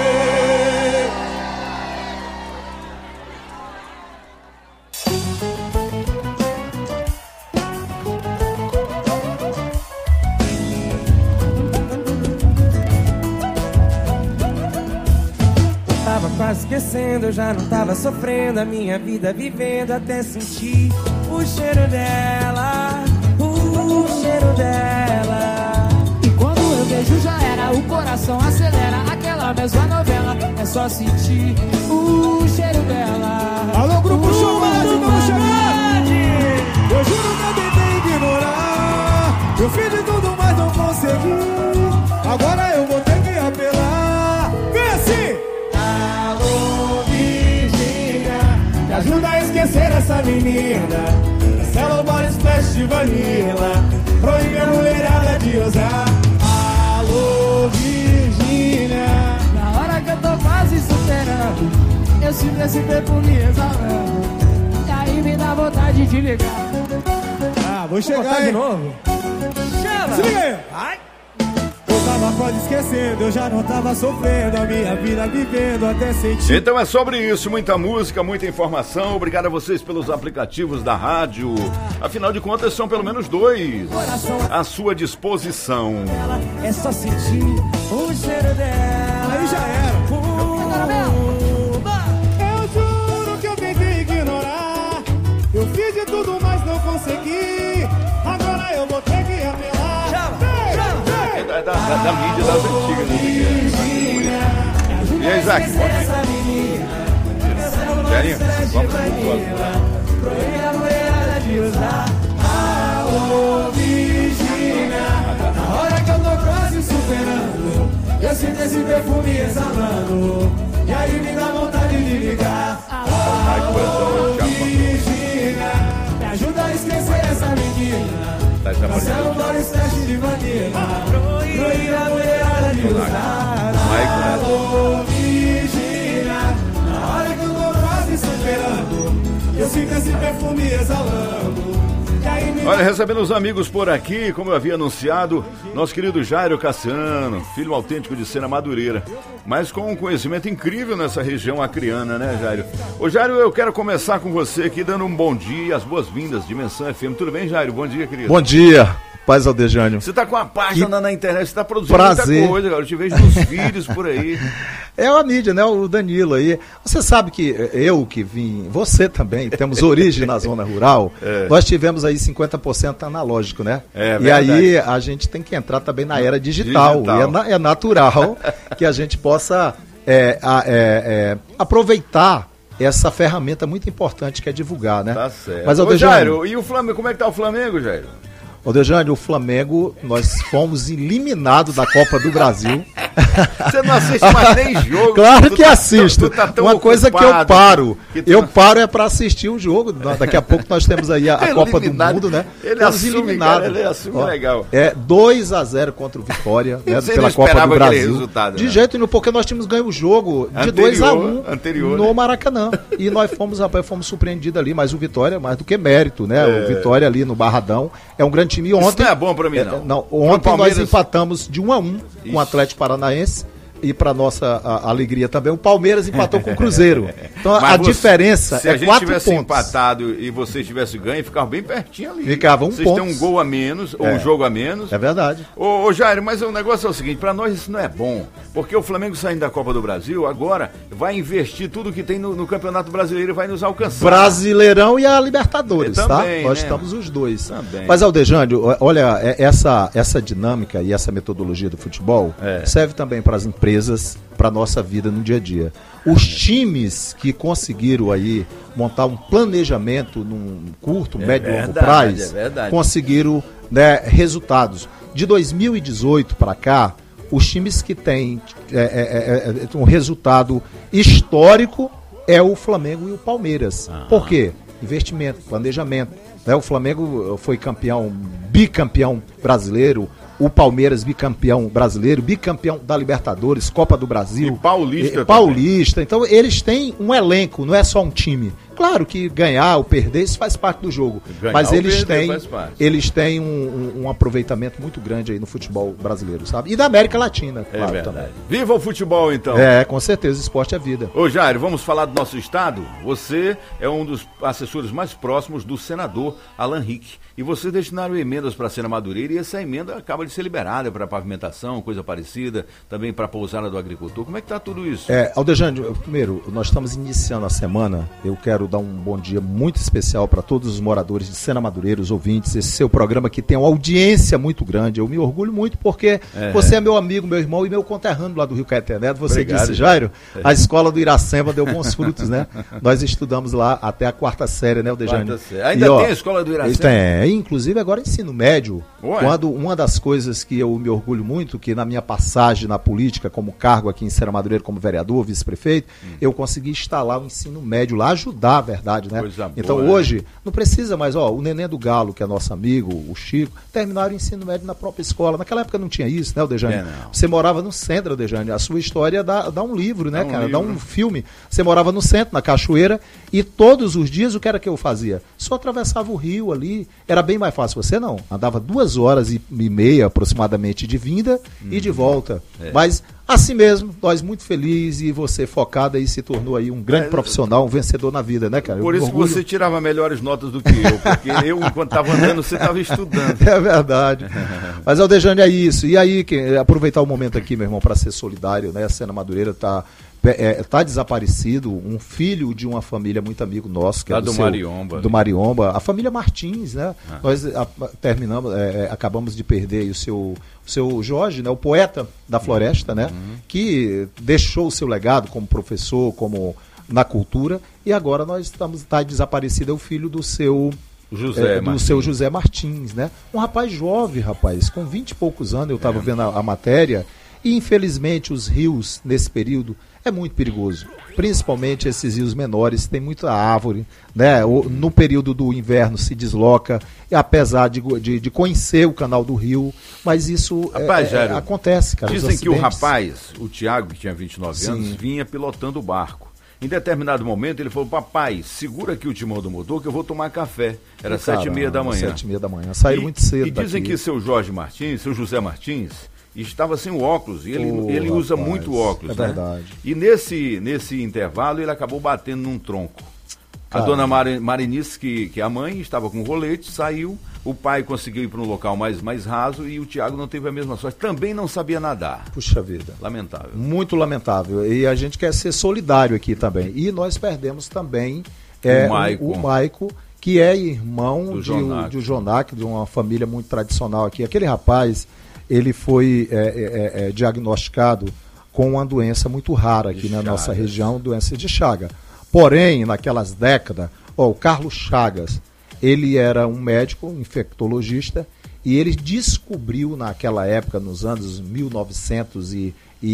Tava quase esquecendo, eu já não tava sofrendo. A minha vida vivendo até sentir o cheiro dela, o cheiro dela. E quando eu vejo já era, o coração acelera. Aquela mesma novela, é só sentir o cheiro dela. Alô, grupo uh, show, barulho, vamos chegar. Eu juro que eu tentei ignorar. Eu fiz de tudo, mas não consegui. Agora eu vou ter que apelar. Vem assim. Alô, Virgínia, me ajuda a esquecer essa menina. Essa bora splash de vanilla. Proíbe a mulherada de usar. Alô, Virgínia, na hora que eu tô quase superando, eu sinto esse perfume exalando. E aí me dá vontade de ligar. Ah, vou chegar de novo. Chama. Se liga aí. Ai. Eu tava quase esquecendo, eu já não tava sofrendo. A minha vida vivendo até sentir. Então é sobre isso, muita música, muita informação. Obrigado a vocês pelos aplicativos da rádio. Afinal de contas, são pelo menos dois à sua disposição. É só sentir o cheiro dela. Aí já era. Eu juro que eu tentei ignorar. Eu fiz de tudo, mas não consegui. Agora eu vou ter que apelar. Chama, chama. É da, da, da, da mídia das antigas, né? E aí, Isaac? Sério? Vamos Proíbe a mulherada de usar. Alô, Virgínia, na hora que eu tô quase superando, eu sinto esse perfume exalando. E aí me dá vontade de ligar. Alô, Virgínia, me ajuda a esquecer essa menina. Marcelo Boris teste de vanilla. Proíbe a mulherada de usar. Alô, Virgínia, na hora que eu tô quase superando, eu sinto esse perfume exalando. E aí me Olha, recebendo os amigos por aqui, como eu havia anunciado, nosso querido Jairo Cassiano, filho autêntico de Sena Madureira, mas com um conhecimento incrível nessa região acriana, né, Jairo? Ô, Jairo, eu quero começar com você aqui, dando um bom dia e as boas-vindas, Dimensão F M. Tudo bem, Jairo? Bom dia, querido. Bom dia. Paz Aldejânio. Você tá com a página que... na, na internet, você tá produzindo prazer. Muita coisa, cara. Eu te vejo nos vídeos por aí. É a mídia, né? O Danilo aí. Você sabe que eu que vim, você também, temos origem na zona rural, é. Nós tivemos aí cinquenta por cento analógico, né? É, e aí a gente tem que entrar também na era digital. digital. E é, na, é natural que a gente possa é, a, é, é, aproveitar essa ferramenta muito importante que é divulgar, né? Tá certo. Mas, Ô, Jairo, e o Flamengo, como é que tá o Flamengo, Jairo? Ô, Dejane, o Flamengo, nós fomos eliminados da Copa do Brasil. Você não assiste mais nem jogo. Claro que tá, assisto. Tu, tu tá Uma coisa que eu paro. Que tu... Eu paro é para assistir o jogo. Daqui a pouco nós temos aí a, a Copa do Mundo, né? Ele Fomos assume, eliminados. cara, ele assume. Ó, legal. É dois a zero contra o Vitória, né, Você pela não Copa do Brasil. Resultado, de né? jeito nenhum, porque nós tínhamos ganho o jogo de dois a um no né? Maracanã. E nós fomos, rapaz, fomos surpreendidos ali, mas o Vitória, mais do que mérito, né? É. O Vitória ali no Barradão é um grande time. E ontem, isso não é bom pra mim, não. É, não ontem Palmeiras... nós empatamos de um a um com o Atlético Paranaense. E para nossa a, a alegria também, o Palmeiras empatou com o Cruzeiro. Então a, a você, diferença é quatro pontos. Se a gente tivesse empatado e você tivesse ganho, ficava bem pertinho ali. Ficava um Vocês ponto. Vocês têm um gol a menos, ou é. um jogo a menos. É verdade. Ô, ô Jairo, mas o negócio é o seguinte, para nós isso não é bom, porque o Flamengo saindo da Copa do Brasil, agora vai investir tudo que tem no, no Campeonato Brasileiro e vai nos alcançar. Brasileirão e a Libertadores, e também, tá? Nós né? estamos os dois. Também. Mas, Aldejânio, olha, essa, essa dinâmica e essa metodologia do futebol é. serve também para as empresas, para nossa vida no dia a dia. Os times que conseguiram aí montar um planejamento num curto, é médio e longo prazo, é conseguiram, né, resultados. De dois mil e dezoito para cá, os times que têm é, é, é, um resultado histórico é o Flamengo e o Palmeiras. Ah. Por quê? Investimento, planejamento. Né? O Flamengo foi campeão, bicampeão brasileiro. O Palmeiras bicampeão brasileiro, bicampeão da Libertadores, Copa do Brasil. E paulista. E, paulista. Então eles têm um elenco, não é só um time. Claro que ganhar ou perder, isso faz parte do jogo. Ganhar mas eles têm, eles têm um, um, um aproveitamento muito grande aí no futebol brasileiro, sabe? E da América Latina, é claro, verdade. também. Viva o futebol, então. É, com certeza, o esporte é vida. Ô, Jairo, vamos falar do nosso estado? Você é um dos assessores mais próximos do senador Alan Rick. E vocês destinaram emendas para a Sena Madureira e essa emenda acaba de ser liberada para pavimentação, coisa parecida, também para a pousada do agricultor. Como é que está tudo isso? É, Aldejânio, primeiro, nós estamos iniciando a semana, eu quero dar um bom dia muito especial para todos os moradores de Sena Madureira, os ouvintes, esse seu programa que tem uma audiência muito grande. Eu me orgulho muito porque é. você é meu amigo, meu irmão e meu conterrâneo lá do Rio Caeté Neto. Você Obrigado, disse, Jairo, é. a escola do Iracema deu bons frutos, né? Nós estudamos lá até a quarta série, né, Aldejânio? Ainda e, ó, tem a escola do Iracema? Tem, inclusive agora ensino médio. Ué? Quando uma das coisas que eu me orgulho muito, que na minha passagem na política, como cargo aqui em Sena Madureira, como vereador, vice-prefeito, hum. eu consegui instalar o ensino médio lá, ajudar a verdade, né? Coisa então boa, hoje, né? Não precisa mais, ó, o Neném do Galo, que é nosso amigo, o Chico, terminaram o ensino médio na própria escola. Naquela época não tinha isso, né, Aldejânio? É, você morava no centro, Aldejânio, a sua história dá, dá um livro, né, dá um cara? Livro. Dá um filme. Você morava no centro, na Cachoeira, e todos os dias o que era que eu fazia? Só atravessava o rio ali, era bem mais fácil. Você não, andava duas horas e meia aproximadamente de vinda hum. e de volta. É. Mas assim mesmo, nós muito felizes e você focado aí se tornou aí um grande é, profissional, um vencedor na vida, né, cara? Por isso que você tirava melhores notas do que eu, porque eu, enquanto estava andando, você estava estudando. É verdade. Mas, Aldejane, é isso. E aí, que, aproveitar o momento aqui, meu irmão, para ser solidário, né? A Sena Madureira está é, tá desaparecido, um filho de uma família muito amigo nosso, que é do, do seu, Mariomba. Do Mariomba, a família Martins, né? Ah. Nós a, terminamos, é, acabamos de perder aí o seu, o seu Jorge, né? O poeta da floresta, né? Uhum. Que deixou o seu legado como professor, como na cultura, e agora nós estamos, tá desaparecido, é o filho do seu José é, do Martins. seu José Martins, né? Um rapaz jovem, rapaz, com vinte e poucos anos, eu estava é. vendo a, a matéria, e infelizmente os rios nesse período é muito perigoso, principalmente esses rios menores, tem muita árvore, né? O, no período do inverno se desloca, e apesar de, de, de conhecer o canal do rio, mas isso rapaz, é, é, acontece, cara. Dizem que o rapaz, o Tiago, que tinha vinte e nove Sim. anos, vinha pilotando o barco. Em determinado momento ele falou, papai, segura aqui o timão do motor que eu vou tomar café. Era Caramba, sete e meia da manhã. Sete e meia da manhã, saíram muito cedo E dizem daqui. que seu Jorge Martins, seu José Martins, estava sem o óculos, e ele, Oh, ele usa rapaz, muito óculos, é né? verdade. E nesse, nesse intervalo ele acabou batendo num tronco. A Caramba. dona Mari, Marinice, que, que é a mãe, estava com rolete, saiu, o pai conseguiu ir para um local mais, mais raso e o Tiago não teve a mesma sorte. Também não sabia nadar. Puxa vida. Lamentável. Muito lamentável. E a gente quer ser solidário aqui também. E nós perdemos também é, O Maico. o, o Maico, que é irmão Do de, Jonac. de um Jonac, de uma família muito tradicional aqui. Aquele rapaz, ele foi é, é, é, diagnosticado com uma doença muito rara aqui De na nossa Chagas. região, doença de Chaga. Porém, naquelas décadas, ó, o Carlos Chagas, ele era um médico, um infectologista, e ele descobriu naquela época, nos anos mil novecentos e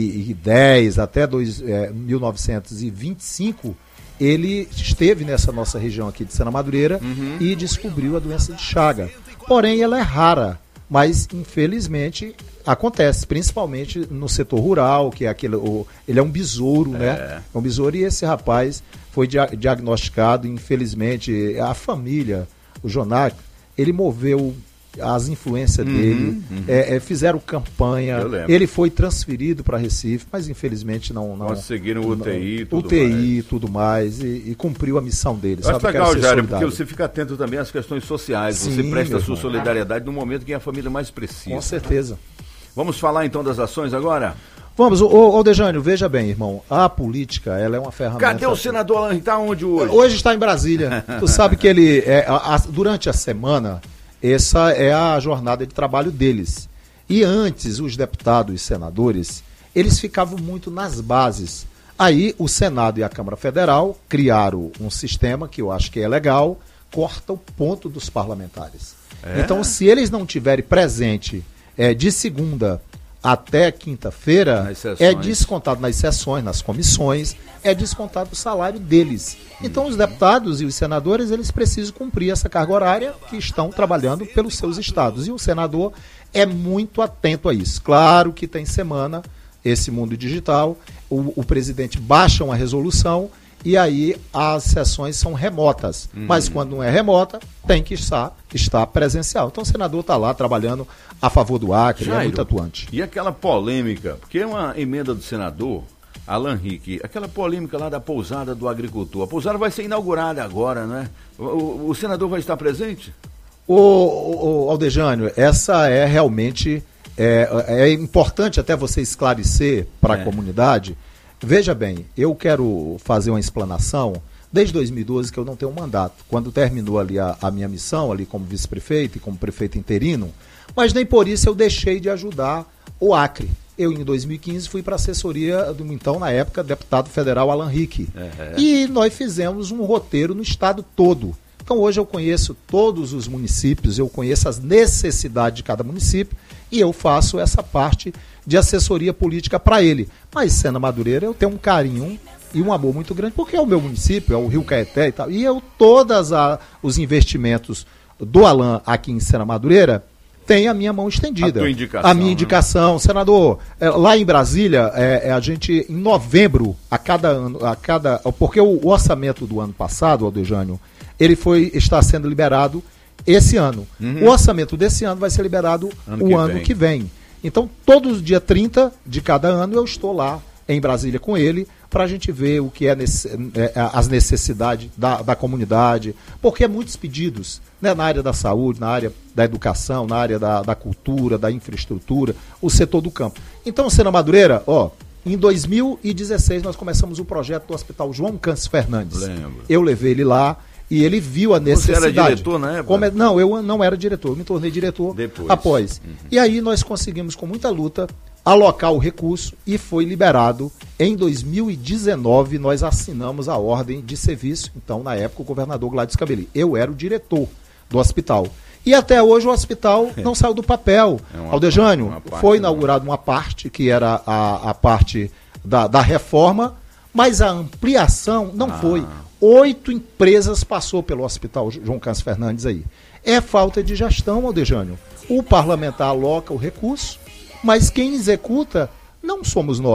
dez até dois, é, mil novecentos e vinte e cinco, ele esteve nessa nossa região aqui de Sena Madureira Uhum. e descobriu a doença de Chaga. Porém, ela é rara, mas infelizmente acontece, principalmente no setor rural, que é aquele, o, ele é um besouro, É. né? É um besouro, e esse rapaz foi dia- diagnosticado, infelizmente, a família, o Jonac, ele moveu as influências Uhum, dele, uhum. é, é, fizeram campanha, Eu lembro. ele foi transferido para Recife, mas infelizmente não... não Conseguiram U T I, não, tudo U T I, tudo mais, e, e cumpriu a missão dele. Eu acho sabe? legal, Quero ser Jário, porque solidário. você fica atento também às questões sociais. Sim, você presta meu a sua irmão. solidariedade no momento que a família mais precisa. Com certeza. Vamos falar então das ações agora? Vamos, ô, ô Dejânio, veja bem, irmão, a política, ela é uma ferramenta... Cadê o senador Alan? Está onde hoje? Hoje está em Brasília. Tu sabe que ele, é, a- a- durante a semana, essa é a jornada de trabalho deles. E antes, os deputados e senadores, eles ficavam muito nas bases. Aí, o Senado e a Câmara Federal criaram um sistema que eu acho que é legal, corta o ponto dos parlamentares. É? Então, se eles não tiverem presente é, de segunda até quinta-feira, Nas sessões. é descontado nas sessões, nas comissões, é descontado o salário deles. Então os deputados e os senadores, eles precisam cumprir essa carga horária que estão trabalhando pelos seus estados. E o senador é muito atento a isso. Claro que tem semana, esse mundo digital, o, o presidente baixa uma resolução e aí as sessões são remotas. Uhum. Mas quando não é remota, tem que estar, estar presencial. Então o senador está lá trabalhando a favor do Acre, é Jairo, muito atuante. E aquela polêmica, porque é uma emenda do senador Alan Rick, aquela polêmica lá da pousada do agricultor. A pousada vai ser inaugurada agora, né? O, o, o senador vai estar presente? Ô, ô, ô, Aldejânio, essa é realmente é, é importante até você esclarecer para a É. comunidade. Veja bem, eu quero fazer uma explanação desde dois mil e doze que eu não tenho um mandato. Quando terminou ali a, a minha missão ali como vice-prefeito e como prefeito interino, mas nem por isso eu deixei de ajudar o Acre. Eu, em dois mil e quinze, fui para a assessoria do, então, na época, deputado federal Alan Rick. É. E nós fizemos um roteiro no estado todo. Então, hoje eu conheço todos os municípios, eu conheço as necessidades de cada município e eu faço essa parte de assessoria política para ele. Mas, Sena Madureira, eu tenho um carinho e um amor muito grande, porque é o meu município, é o Rio Caeté e tal. E eu, todos os investimentos do Alan aqui em Sena Madureira, tem a minha mão estendida. A tua indicação, A minha né? indicação. Senador, é, lá em Brasília, é, é, a gente, em novembro, a cada ano, a cada. Porque o, o orçamento do ano passado, Aldejânio, ele foi, está sendo liberado esse ano. Uhum. O orçamento desse ano vai ser liberado Ano o que ano vem. que vem. Então, todos os dia trinta de cada ano, eu estou lá em Brasília com ele, para a gente ver o que é, nesse, é as necessidades da, da comunidade, porque é muitos pedidos, né, na área da saúde, na área da educação, na área da, da cultura, da infraestrutura, o setor do campo. Então, Sena Madureira, ó, em dois mil e dezesseis nós começamos o projeto do Hospital João Câncer Fernandes. Lembro. Eu levei ele lá e ele viu a necessidade. Você era diretor na época? Como é- não, eu não era diretor, eu me tornei diretor Depois. após. E aí nós conseguimos, com muita luta, alocar o recurso e foi liberado. Em dois mil e dezenove, nós assinamos a ordem de serviço. Então, na época, o governador Gladys Cabelli. Eu era o diretor do hospital. E até hoje o hospital não saiu do papel. É uma Aldejânio, parte- uma parte, foi né? inaugurada uma parte, que era a, a parte da, da reforma, mas a ampliação não Ah. foi. Oito empresas passou pelo Hospital João Câncer Fernandes aí. É falta de gestão, Aldejânio. O parlamentar aloca o recurso, mas quem executa não somos nós.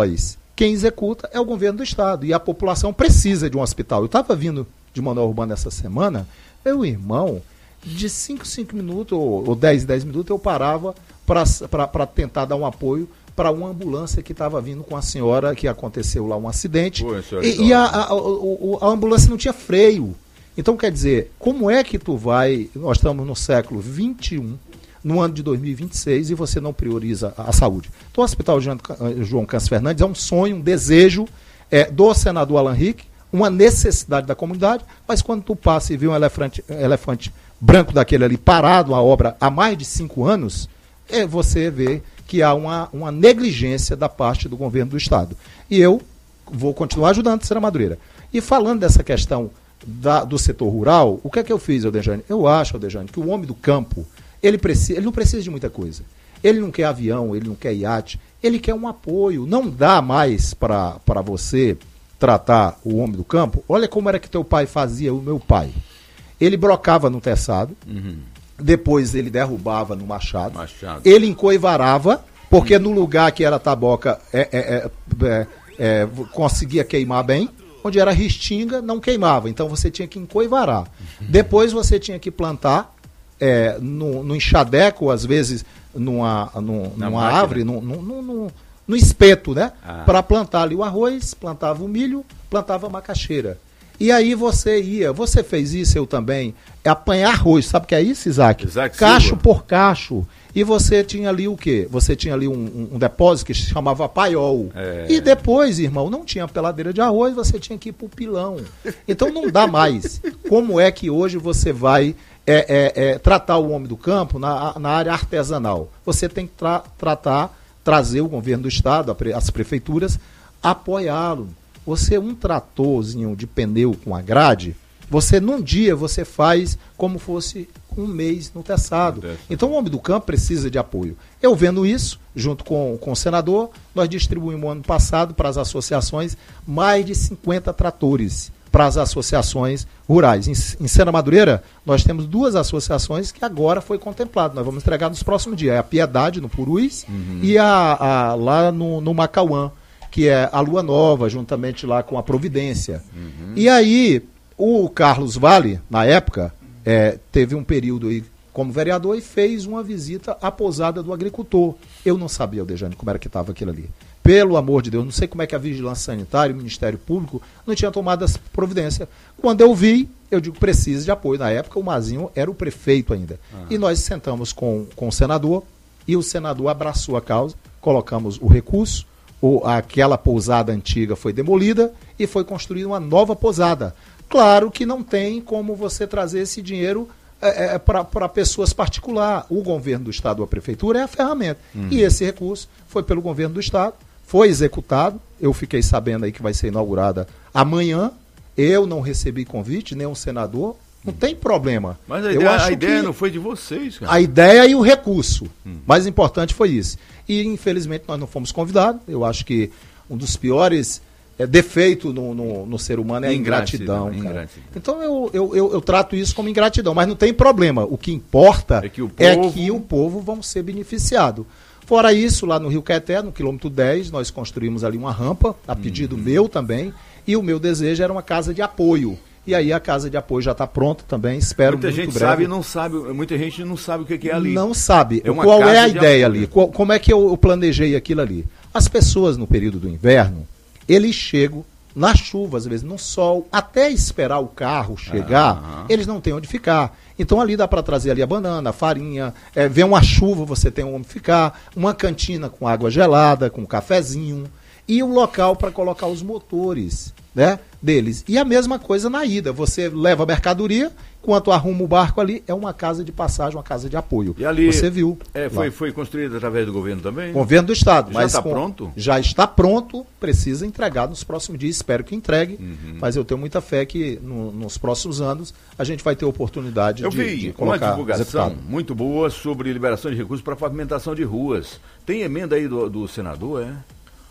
quem executa é o governo do estado, e a população precisa de um hospital. Eu estava vindo de Manoel Urbano essa semana, meu irmão, de cinco em cinco minutos, ou, ou dez em dez minutos, eu parava para tentar dar um apoio para uma ambulância que estava vindo com a senhora, que aconteceu lá um acidente, Pô, e, e a, a, a, a ambulância não tinha freio. Então, quer dizer, como é que tu vai, nós estamos no século vinte e um, no ano de dois mil e vinte e seis, e você não prioriza a, a saúde? Então, o Hospital João Câncer Fernandes é um sonho, um desejo é, do senador Alan Rick, uma necessidade da comunidade, mas quando tu passa e vê um elefante, elefante branco daquele ali parado, a obra há mais de cinco anos, é, você vê que há uma, uma negligência da parte do governo do estado. E eu vou continuar ajudando a Sena Madureira. E falando dessa questão da, do setor rural, o que é que eu fiz, Aldejane? Eu acho, Aldejane, que o homem do campo, ele, precisa, ele não precisa de muita coisa. Ele não quer avião, ele não quer iate, ele quer um apoio. Não dá mais para você tratar o homem do campo. Olha como era que teu pai fazia, o meu pai. Ele brocava no teçado, uhum. Depois ele derrubava no machado, machado. Ele encoivarava, porque uhum. no lugar que era taboca é, é, é, é, conseguia queimar bem, onde era restinga não queimava, então você tinha que encoivarar. Uhum. Depois você tinha que plantar é, no, no enxadeco, às vezes numa, numa, numa árvore, no, no, no, no, no espeto, né? Ah. Para plantar ali o arroz, plantava o milho, plantava a macaxeira. E aí você ia, você fez isso, eu também, é apanhar arroz, sabe o que é isso, Isaac? Isaac cacho Silva. Por cacho. E você tinha ali o quê? Você tinha ali um, um, um depósito que se chamava paiol. É. E depois, irmão, não tinha peladeira de arroz, você tinha que ir pro pilão. Então não dá mais. Como é que hoje você vai é, é, é, tratar o homem do campo na, na área artesanal? Você tem que tra tratar, trazer o governo do estado, as prefeituras, apoiá-lo. Você, um tratorzinho de pneu com a grade, você num dia você faz como fosse um mês no teçado. Então o homem do campo precisa de apoio. Eu vendo isso, junto com, com o senador, nós distribuímos ano passado para as associações mais de cinquenta tratores para as associações rurais. Em, em Sena Madureira, nós temos duas associações que agora foi contemplado. Nós vamos entregar nos próximos dias. É a Piedade, no Purus, uhum. e a, a, lá no, no Macauã, que é a Lua Nova, juntamente lá com a Providência. Uhum. E aí, o Carlos Vale, na época, é, teve um período aí como vereador e fez uma visita à pousada do agricultor. Eu não sabia, Aldejane, como era que estava aquilo ali. Pelo amor de Deus, não sei como é que a Vigilância Sanitária e o Ministério Público não tinham tomado essa providência. Quando eu vi, eu digo, precisa de apoio. Na época, o Mazinho era o prefeito ainda. Ah. E nós sentamos com, com o senador, e o senador abraçou a causa, colocamos o recurso, ou aquela pousada antiga foi demolida e foi construída uma nova pousada. Claro que não tem como você trazer esse dinheiro é, é, para pessoas particulares. O governo do estado ou a prefeitura é a ferramenta. Hum. E esse recurso foi pelo governo do estado, foi executado. Eu fiquei sabendo aí que vai ser inaugurada amanhã. Eu não recebi convite, nem um senador. Não tem problema. Mas a eu ideia, acho a ideia que não foi de vocês, cara. A ideia e o recurso. Hum. Mais importante foi isso. E, infelizmente, nós não fomos convidados. Eu acho que um dos piores é, defeitos no, no, no ser humano é a ingratidão. ingratidão, ingratidão. Então, eu, eu, eu, eu trato isso como ingratidão. Mas não tem problema. O que importa é que o povo, é que o povo vão ser beneficiado. Fora isso, lá no Rio Caeté, no quilômetro dez, nós construímos ali uma rampa, a pedido hum. meu também. E o meu desejo era uma casa de apoio. E aí a casa de apoio já está pronta também, espero muita muito gente breve. Sabe, não sabe, muita gente não sabe o que é ali. Não sabe. É qual é a ideia ali? Qual, como é que eu, eu planejei aquilo ali? As pessoas no período do inverno, eles chegam na chuva, às vezes no sol, até esperar o carro chegar, ah, eles não têm onde ficar. Então ali dá para trazer ali a banana, a farinha, é, vem uma chuva, você tem onde ficar, uma cantina com água gelada, com um cafezinho, e um local para colocar os motores, né, deles. E a mesma coisa na ida, você leva a mercadoria, enquanto arruma o barco ali, é uma casa de passagem, uma casa de apoio. E ali, você viu. É, foi, foi construída através do governo também? Governo do estado. Já mas está com, pronto? Já está pronto, precisa entregar nos próximos dias, espero que entregue, uhum. mas eu tenho muita fé que no, nos próximos anos a gente vai ter oportunidade eu de, vi de colocar uma divulgação executado. Muito boa sobre liberação de recursos para pavimentação de ruas. Tem emenda aí do, do senador, é?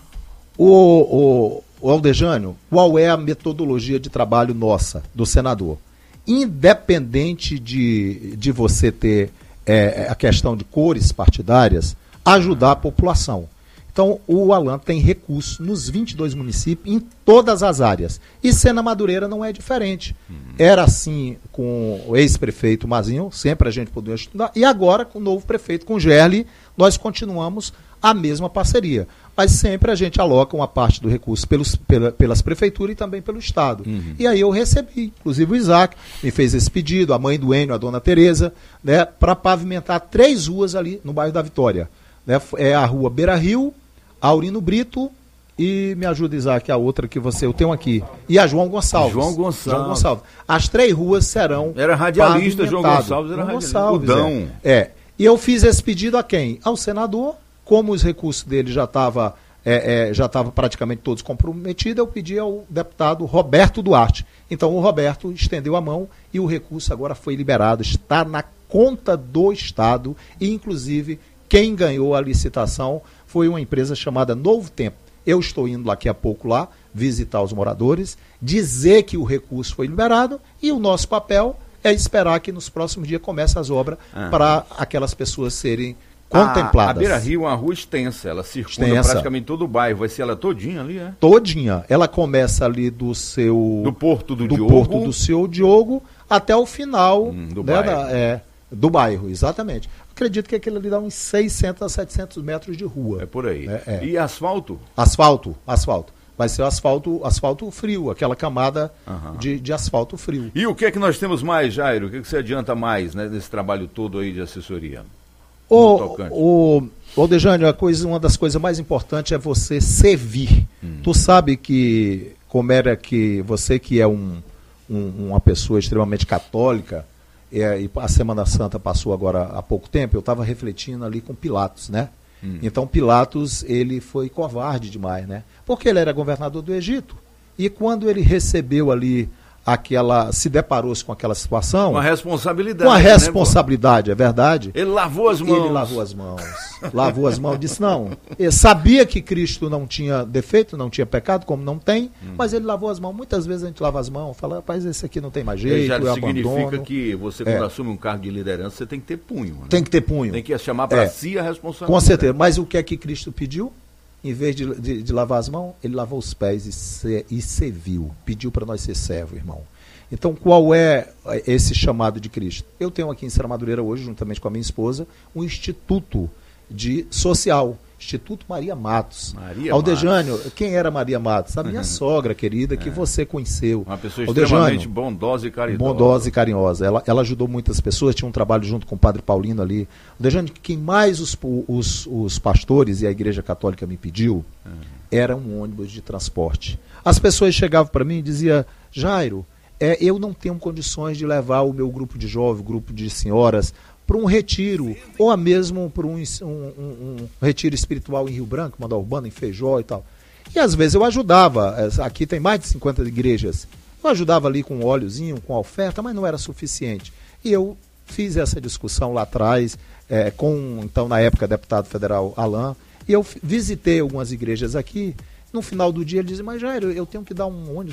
O, o, o Aldejânio, qual é a metodologia de trabalho nossa, do senador? Independente de, de você ter é, a questão de cores partidárias, ajudar a população. Então, o Alan tem recurso nos vinte e dois municípios, em todas as áreas. E Sena Madureira não é diferente. Uhum. Era assim com o ex-prefeito Mazinho, sempre a gente podia estudar, e agora com o novo prefeito, com o Gerli, nós continuamos a mesma parceria. Mas sempre a gente aloca uma parte do recurso pelos, pela, pelas prefeituras e também pelo Estado. Uhum. E aí eu recebi, inclusive o Isaac me fez esse pedido, a mãe do Enio, a dona Tereza, né, para pavimentar três ruas ali no bairro da Vitória. Né, é a rua Beira Rio, Aurino Brito e, me ajuda, Isaac, a outra que você, eu tenho aqui, e a João Gonçalves. João Gonçalves. João Gonçalves. As três ruas serão Era radialista, João Gonçalves era João radialista. Gonçalves, Udão. É. é. E eu fiz esse pedido a quem? Ao senador, como os recursos dele já estavam é, é, já estavam praticamente todos comprometidos, eu pedi ao deputado Roberto Duarte. Então o Roberto estendeu a mão e o recurso agora foi liberado, está na conta do Estado e, inclusive, quem ganhou a licitação foi uma empresa chamada Novo Tempo. Eu estou indo daqui a pouco lá visitar os moradores, dizer que o recurso foi liberado e o nosso papel é esperar que nos próximos dias comece as obras ah. para aquelas pessoas serem contempladas. A, a Beira Rio é uma rua extensa, ela circula extensa. praticamente todo o bairro, vai ser ela todinha ali, é? Todinha. Ela começa ali do seu... Do Porto do, do Diogo. Porto do seu Diogo até o final hum, do, né, bairro. Da, é, do bairro, exatamente. Acredito que aquilo ali dá uns seiscentos a setecentos metros de rua. É por aí. É, é. E asfalto? Asfalto, asfalto. Vai ser o asfalto, asfalto frio, aquela camada uhum. de, de asfalto frio. E o que é que nós temos mais, Jairo? O que, é que você adianta mais, né, nesse trabalho todo aí de assessoria? O, o, o Dejane, a coisa, uma das coisas mais importantes é você servir. Hum. Tu sabe que, como era que você que é um, um, uma pessoa extremamente católica, é, e a Semana Santa passou agora há pouco tempo, eu estava refletindo ali com Pilatos, né? Hum. Então Pilatos, ele foi covarde demais, né? Porque ele era governador do Egito. E quando ele recebeu ali aquela, se deparou-se com aquela situação... Uma responsabilidade. Com a responsabilidade, né, é verdade. Ele lavou as mãos. Ele lavou as mãos. lavou as mãos, disse não. Ele sabia que Cristo não tinha defeito, não tinha pecado, como não tem, hum. mas ele lavou as mãos. Muitas vezes a gente lava as mãos, fala, rapaz, esse aqui não tem mais jeito, já eu significa abandono. que você, quando é. assume um cargo de liderança, você tem que ter punho. Né? Tem que ter punho. Tem que chamar para é. si a responsabilidade. Com certeza. Mas o que é que Cristo pediu? Em vez de, de, de lavar as mãos, ele lavou os pés e, se, e serviu. Pediu para nós ser servo, irmão. Então, qual é esse chamado de Cristo? Eu tenho aqui em Serra Madureira hoje, juntamente com a minha esposa, um instituto de social, Instituto Maria Matos. Maria Aldejânio, Matos. Quem era Maria Matos? A minha uhum. sogra querida, que é. você conheceu. Uma pessoa Aldejânio, extremamente bondosa e caridosa. Bondosa e carinhosa. Ela, ela ajudou muitas pessoas, tinha um trabalho junto com o Padre Paulino ali. Aldejânio, quem mais os, os, os pastores e a Igreja Católica me pediu uhum. era um ônibus de transporte. As pessoas chegavam para mim e diziam, Jairo, É, eu não tenho condições de levar o meu grupo de jovens, grupo de senhoras, para um retiro, ou mesmo para um, um, um, um retiro espiritual em Rio Branco, Mandar Urbana, em Feijó e tal. E às vezes eu ajudava, aqui tem mais de cinquenta igrejas, eu ajudava ali com um óleozinho, com a oferta, mas não era suficiente. E eu fiz essa discussão lá atrás, é, com, então, na época, deputado federal Alan, e eu visitei algumas igrejas aqui. No final do dia ele dizia, mas Jairo, eu tenho que dar um ônibus